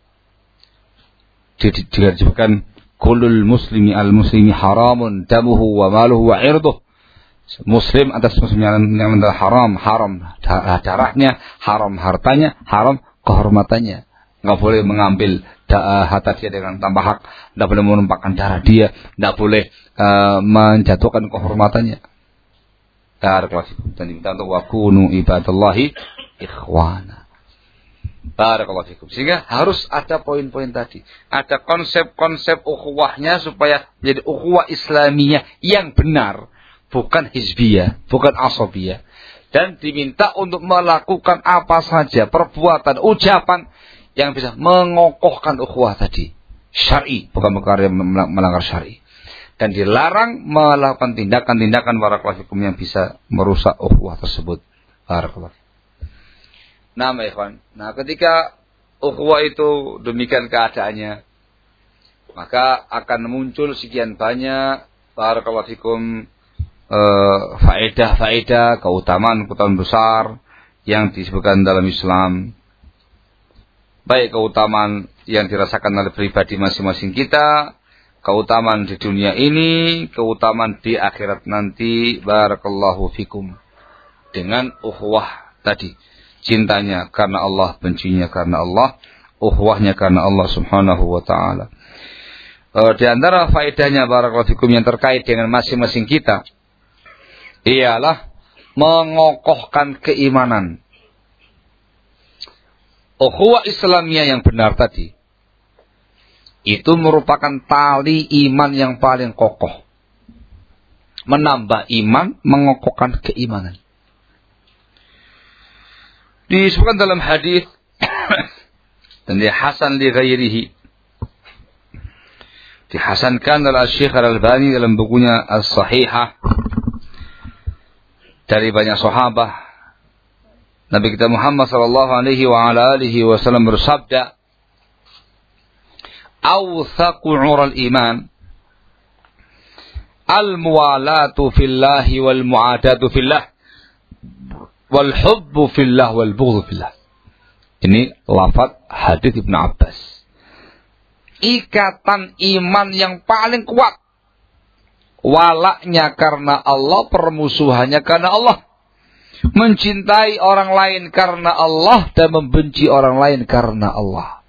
Disebutkan kullul muslimi al-muslimi haramun damuhu wa maluhu wa irduh. Muslim atas muslim yang haram darahnya, haram hartanya, haram kehormatannya. Nggak boleh mengambil harta dia dengan tanpa hak, nggak boleh menumpahkan darah dia, nggak boleh menjatuhkan kehormatannya. Barakallahu dan diminta untuk wakunu ibadallahi ikhwana. Barakallahu fikum. Sehingga harus ada poin-poin tadi, ada konsep-konsep ukhuwahnya supaya menjadi ukhuwah Islamiyah yang benar, bukan hizbiyah, bukan asabiyah. Dan diminta untuk melakukan apa saja perbuatan, ucapan yang bisa mengokohkan ukhuwah tadi. Syar'i, bukan perkara yang melanggar syar'i. Dan dilarang melakukan tindakan-tindakan barakallahu fikum yang bisa merusak ukhuwah tersebut. Barakallahu. Nah, ikhwan. Nah, ketika ukhuwah itu demikian keadaannya, maka akan muncul sekian banyak barakallahu fikum faedah-faedah, keutamaan besar yang disebutkan dalam Islam. Baik keutamaan yang dirasakan oleh pribadi masing-masing kita, keutamaan di dunia ini, keutamaan di akhirat nanti. Barakallahu fikum. Dengan ukhuwah tadi. Cintanya karena Allah, bencinya karena Allah, ukhuwahnya karena Allah subhanahu wa ta'ala. Di antara faedahnya barakallahu fikum yang terkait dengan masing-masing kita, ialah mengokohkan keimanan. Ukhuwah Islamiyah yang benar tadi itu merupakan tali iman yang paling kokoh. Menambah iman, mengokohkan keimanan. Disebutkan dalam hadis dan dia hasan li ghairihi Dihasankan oleh Syekh Al-Albani dalam bukunya As-Sahihah dari banyak sahabat. Nabi kita Muhammad sallallahu alaihi wa ala alihi wasallam bersabda, "Awthaqu 'ural iman al-muwalatu fillahi wal mu'adatu fillah wal hubbu fillah wal bughdhu fillah." Ini lafaz hadis Ibnu Abbas. Ikatan iman yang paling kuat, walaknya karena Allah, permusuhannya karena Allah. Mencintai orang lain karena Allah dan membenci orang lain karena Allah.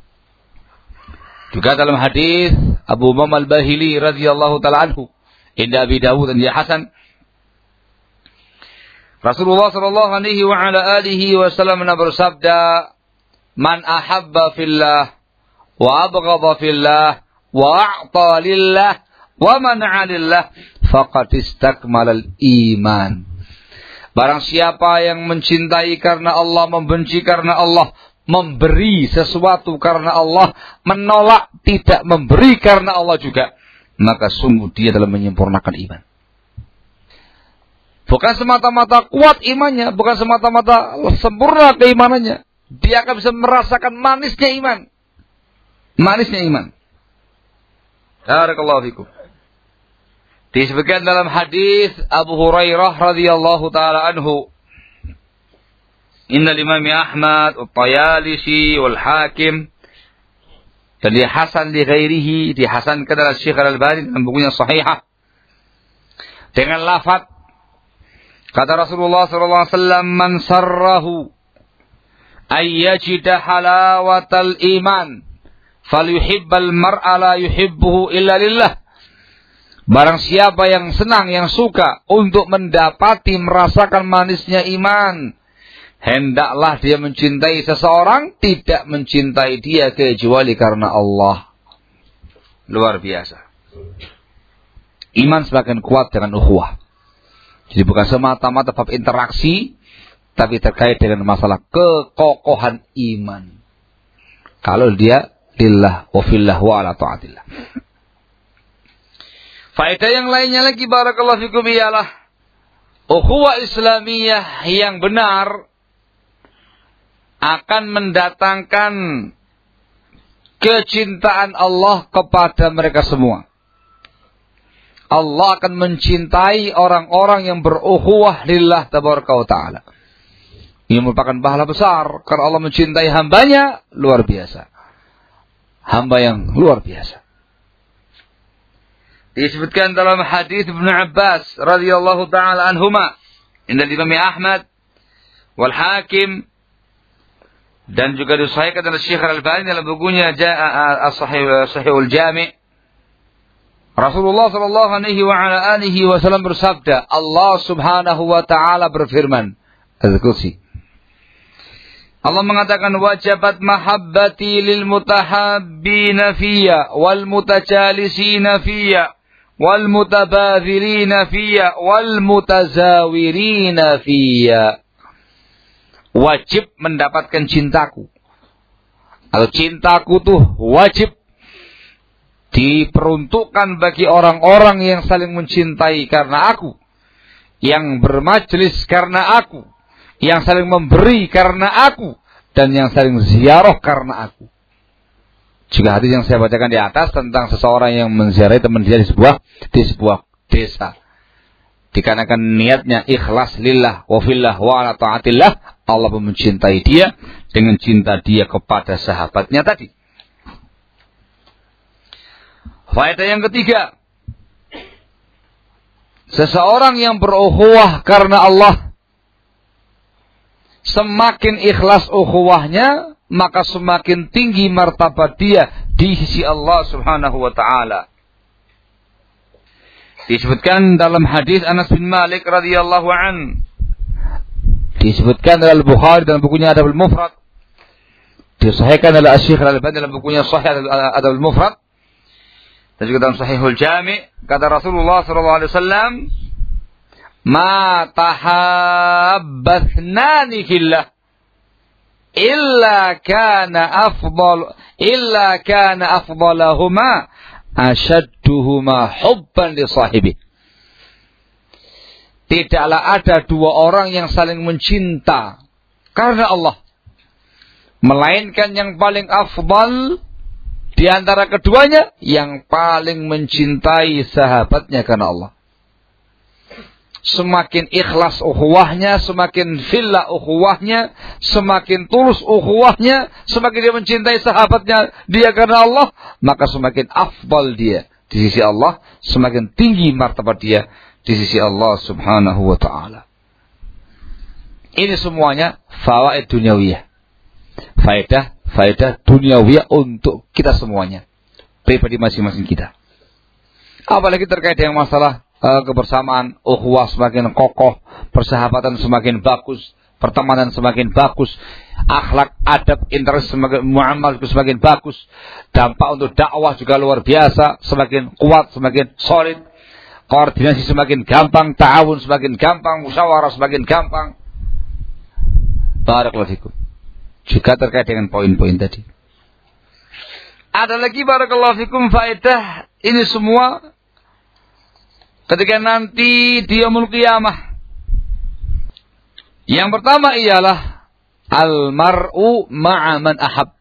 Juga dalam hadis Abu Umam Al-Bahili radhiyallahu taala anhu, inda Abi Dawud dan dia hasan, Rasulullah sallallahu alaihi wa ala alihi wasallam bersabda, "Man ahabba fillah wa abghadha fillah wa a'ta lillah wa mana'a lillah faqad istakmala al-iman." Barang siapa yang mencintai karena Allah, membenci karena Allah, memberi sesuatu karena Allah, menolak tidak memberi karena Allah juga, maka sungguh dia dalam menyempurnakan iman. Bukan semata-mata kuat imannya, bukan semata-mata sempurna keimanannya. Dia akan bisa merasakan manisnya iman. Manisnya iman. Barakallahu fikum. Disebutkan dalam hadis Abu Hurairah radhiyallahu taala anhu, Innal Imam Ahmad, At-Tayalisi wal Hakim, dan dia hasan li ghairihi, dihasankan oleh Syekh Al-Albani dalam bukunya Sahihah dengan lafaz, kata Rasulullah sallallahu alaihi wasallam, "Man sarrahu ay yajida halawatal iman falyuhibbal mar'a la yuhibbuhu illa lillah." Barang siapa yang senang, yang suka untuk mendapati, merasakan manisnya iman, hendaklah dia mencintai seseorang, tidak mencintai dia kecuali karena Allah. Luar biasa. Iman semakin kuat dengan ukhuwah. Jadi bukan semata-mata bab interaksi, tapi terkait dengan masalah kekokohan iman. Kalau dia lillah wa fillah wa ala ta'atillah. Faedah yang lainnya lagi barakallahu fikum ialah ukhuwah Islamiyah yang benar akan mendatangkan kecintaan Allah kepada mereka semua. Allah akan mencintai orang-orang yang berukhuwah lillah tabaraka wa ta'ala. Ini merupakan pahala besar karena Allah mencintai hambanya luar biasa. Hamba yang luar biasa. Disebutkan dalam hadis Ibnu Abbas radhiyallahu taala anhuma, inda Imam Ahmad wal Hakim, dan juga disahihkan oleh Syekh Al-Albani dalam bukunya As-Sahihul Jami'. Rasulullah sallallahu alaihi wa ala alihi wasallam bersabda, Allah Subhanahu wa taala berfirman, Az-Qudsi, Allah mengatakan, wajabat mahabbati lil mutahabbina fiyya wal mutajalisina fiyya wal mutabadzilina fiyya wal mutazawirina fiyya. Wajib mendapatkan cintaku. Atau cintaku tuh wajib diperuntukkan bagi orang-orang yang saling mencintai karena aku, yang bermajlis karena aku, yang saling memberi karena aku, dan yang saling ziarah karena aku. Juga hadis yang saya bacakan di atas tentang seseorang yang menziarahi teman dia di sebuah desa. Dikarenakan niatnya ikhlas lillah wa fillah wa ala ta'atillah, Allah pun mencintai dia dengan cinta dia kepada sahabatnya tadi. Faedah yang ketiga, seseorang yang berukhuwah karena Allah, semakin ikhlas ukhuwahnya, maka semakin tinggi martabat dia di sisi Allah Subhanahu wa taala. Disebutkan dalam hadis Anas bin Malik radhiyallahu an, disebutkan dalam Bukhari dalam bukunya Adabul Mufrad, disahihkan oleh Syekh Al-Albani dalam bukunya Sahih Adabul Mufrad, dan juga dalam Sahihul Jami', kata Rasulullah sallallahu alaihi wasallam, ma tahabbathnani fillah illa kana afdalahuma ashadduhuma hubban li sahibi. Tidaklah ada dua orang yang saling mencinta karena Allah, melainkan yang paling afdal di antara keduanya yang paling mencintai sahabatnya karena Allah. Semakin ikhlas ukhuwahnya, semakin fillah ukhuwahnya, semakin tulus ukhuwahnya, semakin dia mencintai sahabatnya dia karena Allah, maka semakin afdal dia di sisi Allah, semakin tinggi martabat dia di sisi Allah subhanahu wa ta'ala. Ini semuanya fawaid dunyawiyah. Faedah dunyawiyah untuk kita semuanya, pribadi masing-masing kita. Apalagi terkait dengan masalah kebersamaan, ukhuwah semakin kokoh, persahabatan semakin bagus, pertemanan semakin bagus, akhlak, adab, interaksi semakin muamal semakin bagus, dampak untuk dakwah juga luar biasa, semakin kuat, semakin solid, koordinasi semakin gampang, ta'awun semakin gampang, musyawarah semakin gampang. Barakallahu fikum. Juga terkait dengan poin-poin tadi. Ada lagi barakallahu fikum faedah ini semua ketika nanti di yaumul qiyamah. Yang pertama ialah al-mar'u ma'a man ahab.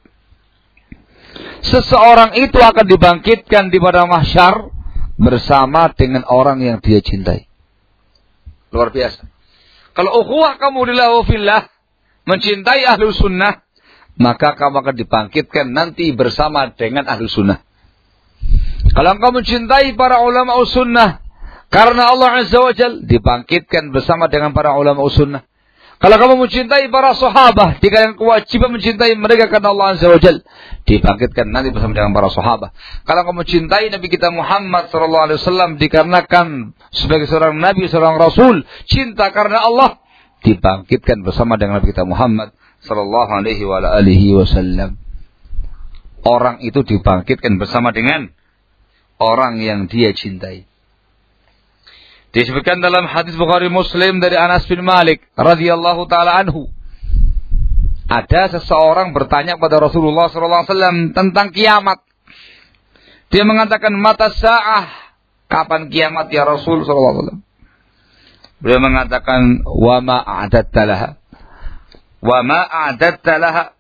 Seseorang itu akan dibangkitkan di padang mahsyar bersama dengan orang yang dia cintai. Luar biasa. Kalau ukhuwah kamu lillah wa fillah, mencintai ahlu sunnah, maka kamu akan dibangkitkan nanti bersama dengan ahlu sunnah. Kalau engkau mencintai para ulama sunnah karena Allah Azza wa Jalla, dibangkitkan bersama dengan para ulama sunnah. Kalau kamu mencintai para sahabat, dikarenakan kewajiban mencintai mereka karena Allah Azza wa Jalla, dibangkitkan nanti bersama dengan para sahabat. Kalau kamu mencintai Nabi kita Muhammad sallallahu alaihi wasallam dikarenakan sebagai seorang nabi, seorang rasul, cinta karena Allah, dibangkitkan bersama dengan Nabi kita Muhammad sallallahu alaihi wasallam. Orang itu dibangkitkan bersama dengan orang yang dia cintai. Disebutkan dalam hadis Bukhari Muslim dari Anas bin Malik radhiyallahu taala anhu, ada seseorang bertanya kepada Rasulullah sallallahu alaihi wasallam tentang kiamat. Dia mengatakan, "Mata sa'ah?" Kapan kiamat ya Rasul sallallahu alaihi wasallam? Beliau mengatakan, "Wa ma a'dadta laha?" Wa ma a'dadta laha?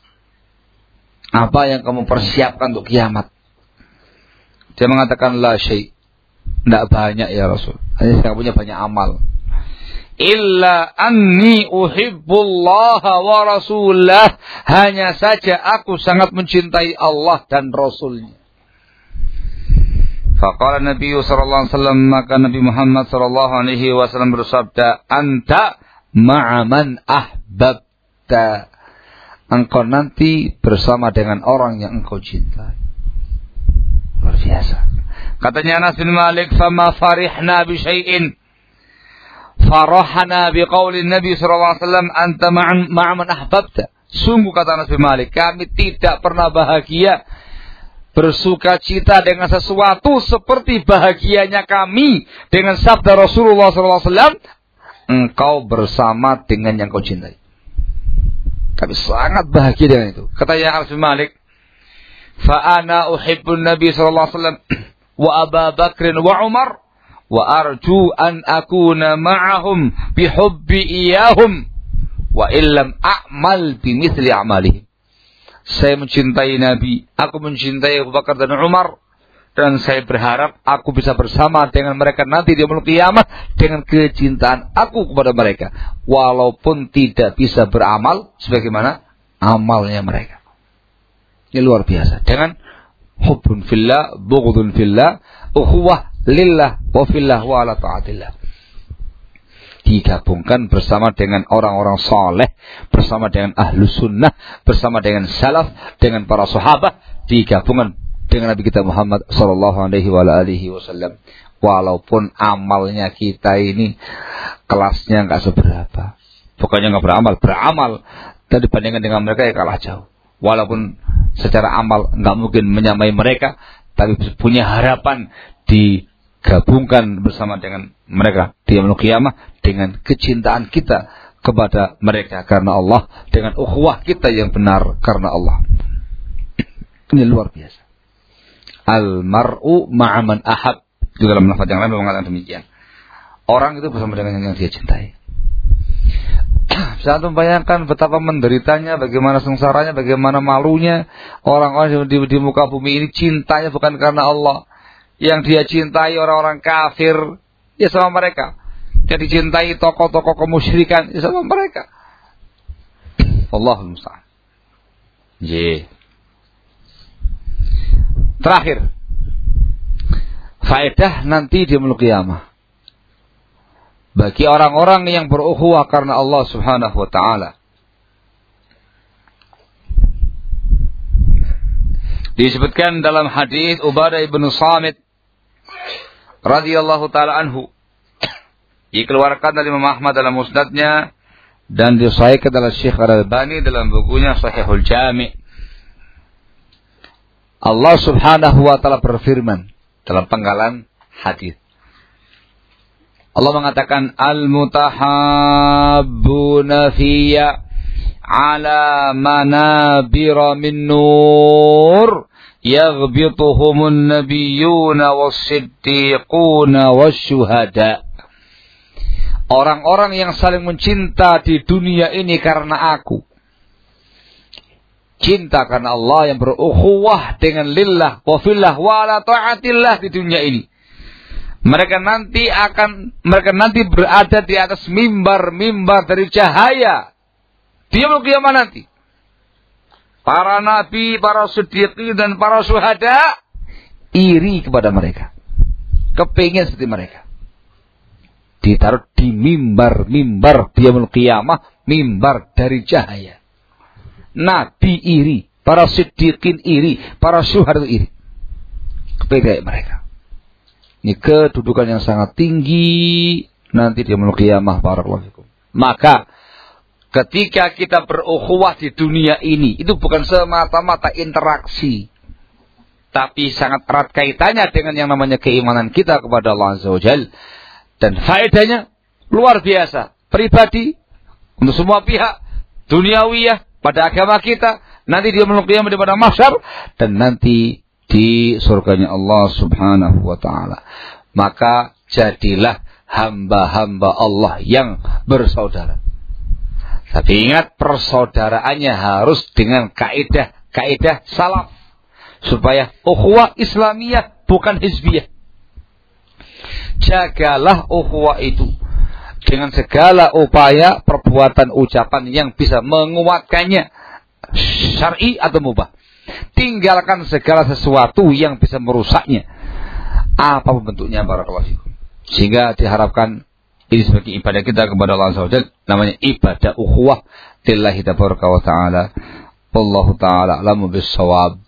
Apa yang kamu persiapkan untuk kiamat? Dia mengatakan, "La syai'." Tidak banyak ya Rasul. Hanya saya punya banyak amal. Illa anni uhibbullaha wa rasulah. Hanya saja aku sangat mencintai Allah dan Rasulnya. Faqala Nabi sallallahu alaihi wasallam, maka Nabi Muhammad sallallahu alaihi wasallam bersabda, "Anta ma'a man ahbabta." Engkau nanti bersama dengan orang yang engkau cintai. Luar biasa. Katanya Anas bin Malik, "Fama farihna bi syai'in farahna bi qauli Nabi sallallahu alaihi wasallam, anta ma'a man ahbabta." Sungguh kata Anas bin Malik, kami tidak pernah bahagia, bersuka cita dengan sesuatu seperti bahagianya kami dengan sabda Rasulullah sallallahu alaihi wasallam, "Engkau bersama dengan yang kau cintai." Kami sangat bahagia dengan itu. Katanya Anas bin Malik, "Fa ana uhibbun Nabi sallallahu alaihi wasallam wa Abu Bakr wa Umar wa arju an akuna ma'ahum bihubbi iyahum wa illam a'mal bimithli a'malihim." Saya mencintai Nabi, aku mencintai Abu Bakar dan Umar, dan saya berharap aku bisa bersama dengan mereka nanti di yaumul qiyamah dengan kecintaan aku kepada mereka, walaupun tidak bisa beramal sebagaimana amalnya mereka. Ini luar biasa. Dengan hubbun fillah, bughdun fillah, ukhuwah lillah wa fillah wa ala ta'atillah. Digabungkan bersama dengan orang-orang saleh, bersama dengan ahlu sunnah, bersama dengan salaf, dengan para sahabat, digabungkan dengan Nabi kita Muhammad sallallahu alaihi wasallam. Walaupun amalnya kita ini kelasnya enggak seberapa. Bukannya enggak beramal, dan dibandingkan dengan mereka ya kalah jauh. Walaupun secara amal enggak mungkin menyamai mereka, tapi punya harapan digabungkan bersama dengan mereka di yaumul qiyamah dengan kecintaan kita kepada mereka karena Allah, dengan ukhuwah kita yang benar karena Allah. Ini luar biasa. Al-mar'u ma'aman ahab. Itu dalam lafaz yang lain mengatakan demikian. Orang itu bersama dengan yang dia cintai. Bisa antum bayangkan betapa menderitanya, bagaimana sengsaranya, bagaimana malunya orang-orang di muka bumi ini. Cintanya bukan karena Allah. Yang dia cintai orang-orang kafir, ya sama mereka. Yang dicintai tokoh-tokoh kemusyrikan, ya sama mereka. Allahul musta'an. Terakhir, faedah nanti di yaumul qiyamah bagi orang-orang yang berukhuwah karena Allah Subhanahu wa taala. Disebutkan dalam hadis Ubadah bin Samit radhiyallahu taala anhu, dikeluarkan dari Imam Ahmad dalam musnadnya dan disahihkan oleh Syekh Al-Albani dalam bukunya Sahihul Jami'. Allah Subhanahu wa taala berfirman dalam penggalan hadis. Allah mengatakan al-mutahabbuna fiyya ala manabira min nur yaghbituhumun nabiyyuna was-siddiquna wasyuhada. Orang-orang yang saling mencinta di dunia ini karena aku. Cinta karena Allah yang berukhuwah dengan lillah wa fillah wa ala ta'atillah di dunia ini. Mereka nanti berada di atas mimbar-mimbar dari cahaya. Di yaumul qiyamah nanti. Para nabi, para siddiqin dan para syuhada iri kepada mereka. Kepingin seperti mereka. Ditaruh di mimbar-mimbar di yaumul qiyamah, mimbar dari cahaya. Nabi iri, para siddiqin iri, para syuhada iri. Kepingin mereka. Ini kedudukan yang sangat tinggi nanti di yaumul qiyamah, barakallahu fikum. Maka ketika kita berukhuwah di dunia ini, itu bukan semata-mata interaksi, tapi sangat erat kaitannya dengan yang namanya keimanan kita kepada Allah Azza wa Jalla. Dan faedahnya luar biasa, pribadi, untuk semua pihak, duniawiyah, pada agama kita, nanti dia yaumul di pada mahsyar, dan nanti di surganya Allah Subhanahu wa ta'ala. Maka jadilah hamba-hamba Allah yang bersaudara. Tapi ingat, persaudaraannya harus dengan kaidah salaf, supaya ukhuwah Islamiyah bukan hizbiyah. Jagalah ukhuwah itu dengan segala upaya, perbuatan, ucapan yang bisa menguatkannya, syar'i atau mubah. Tinggalkan segala sesuatu yang bisa merusaknya, apapun bentuknya, barakallahu fikum. Sehingga diharapkan ini sebagai ibadah kita kepada Allah Subhanahu wa taala, namanya ibadah ukhuwah lillahi tabaraka wa taala. Wallahu taala a'lamu bis-shawab.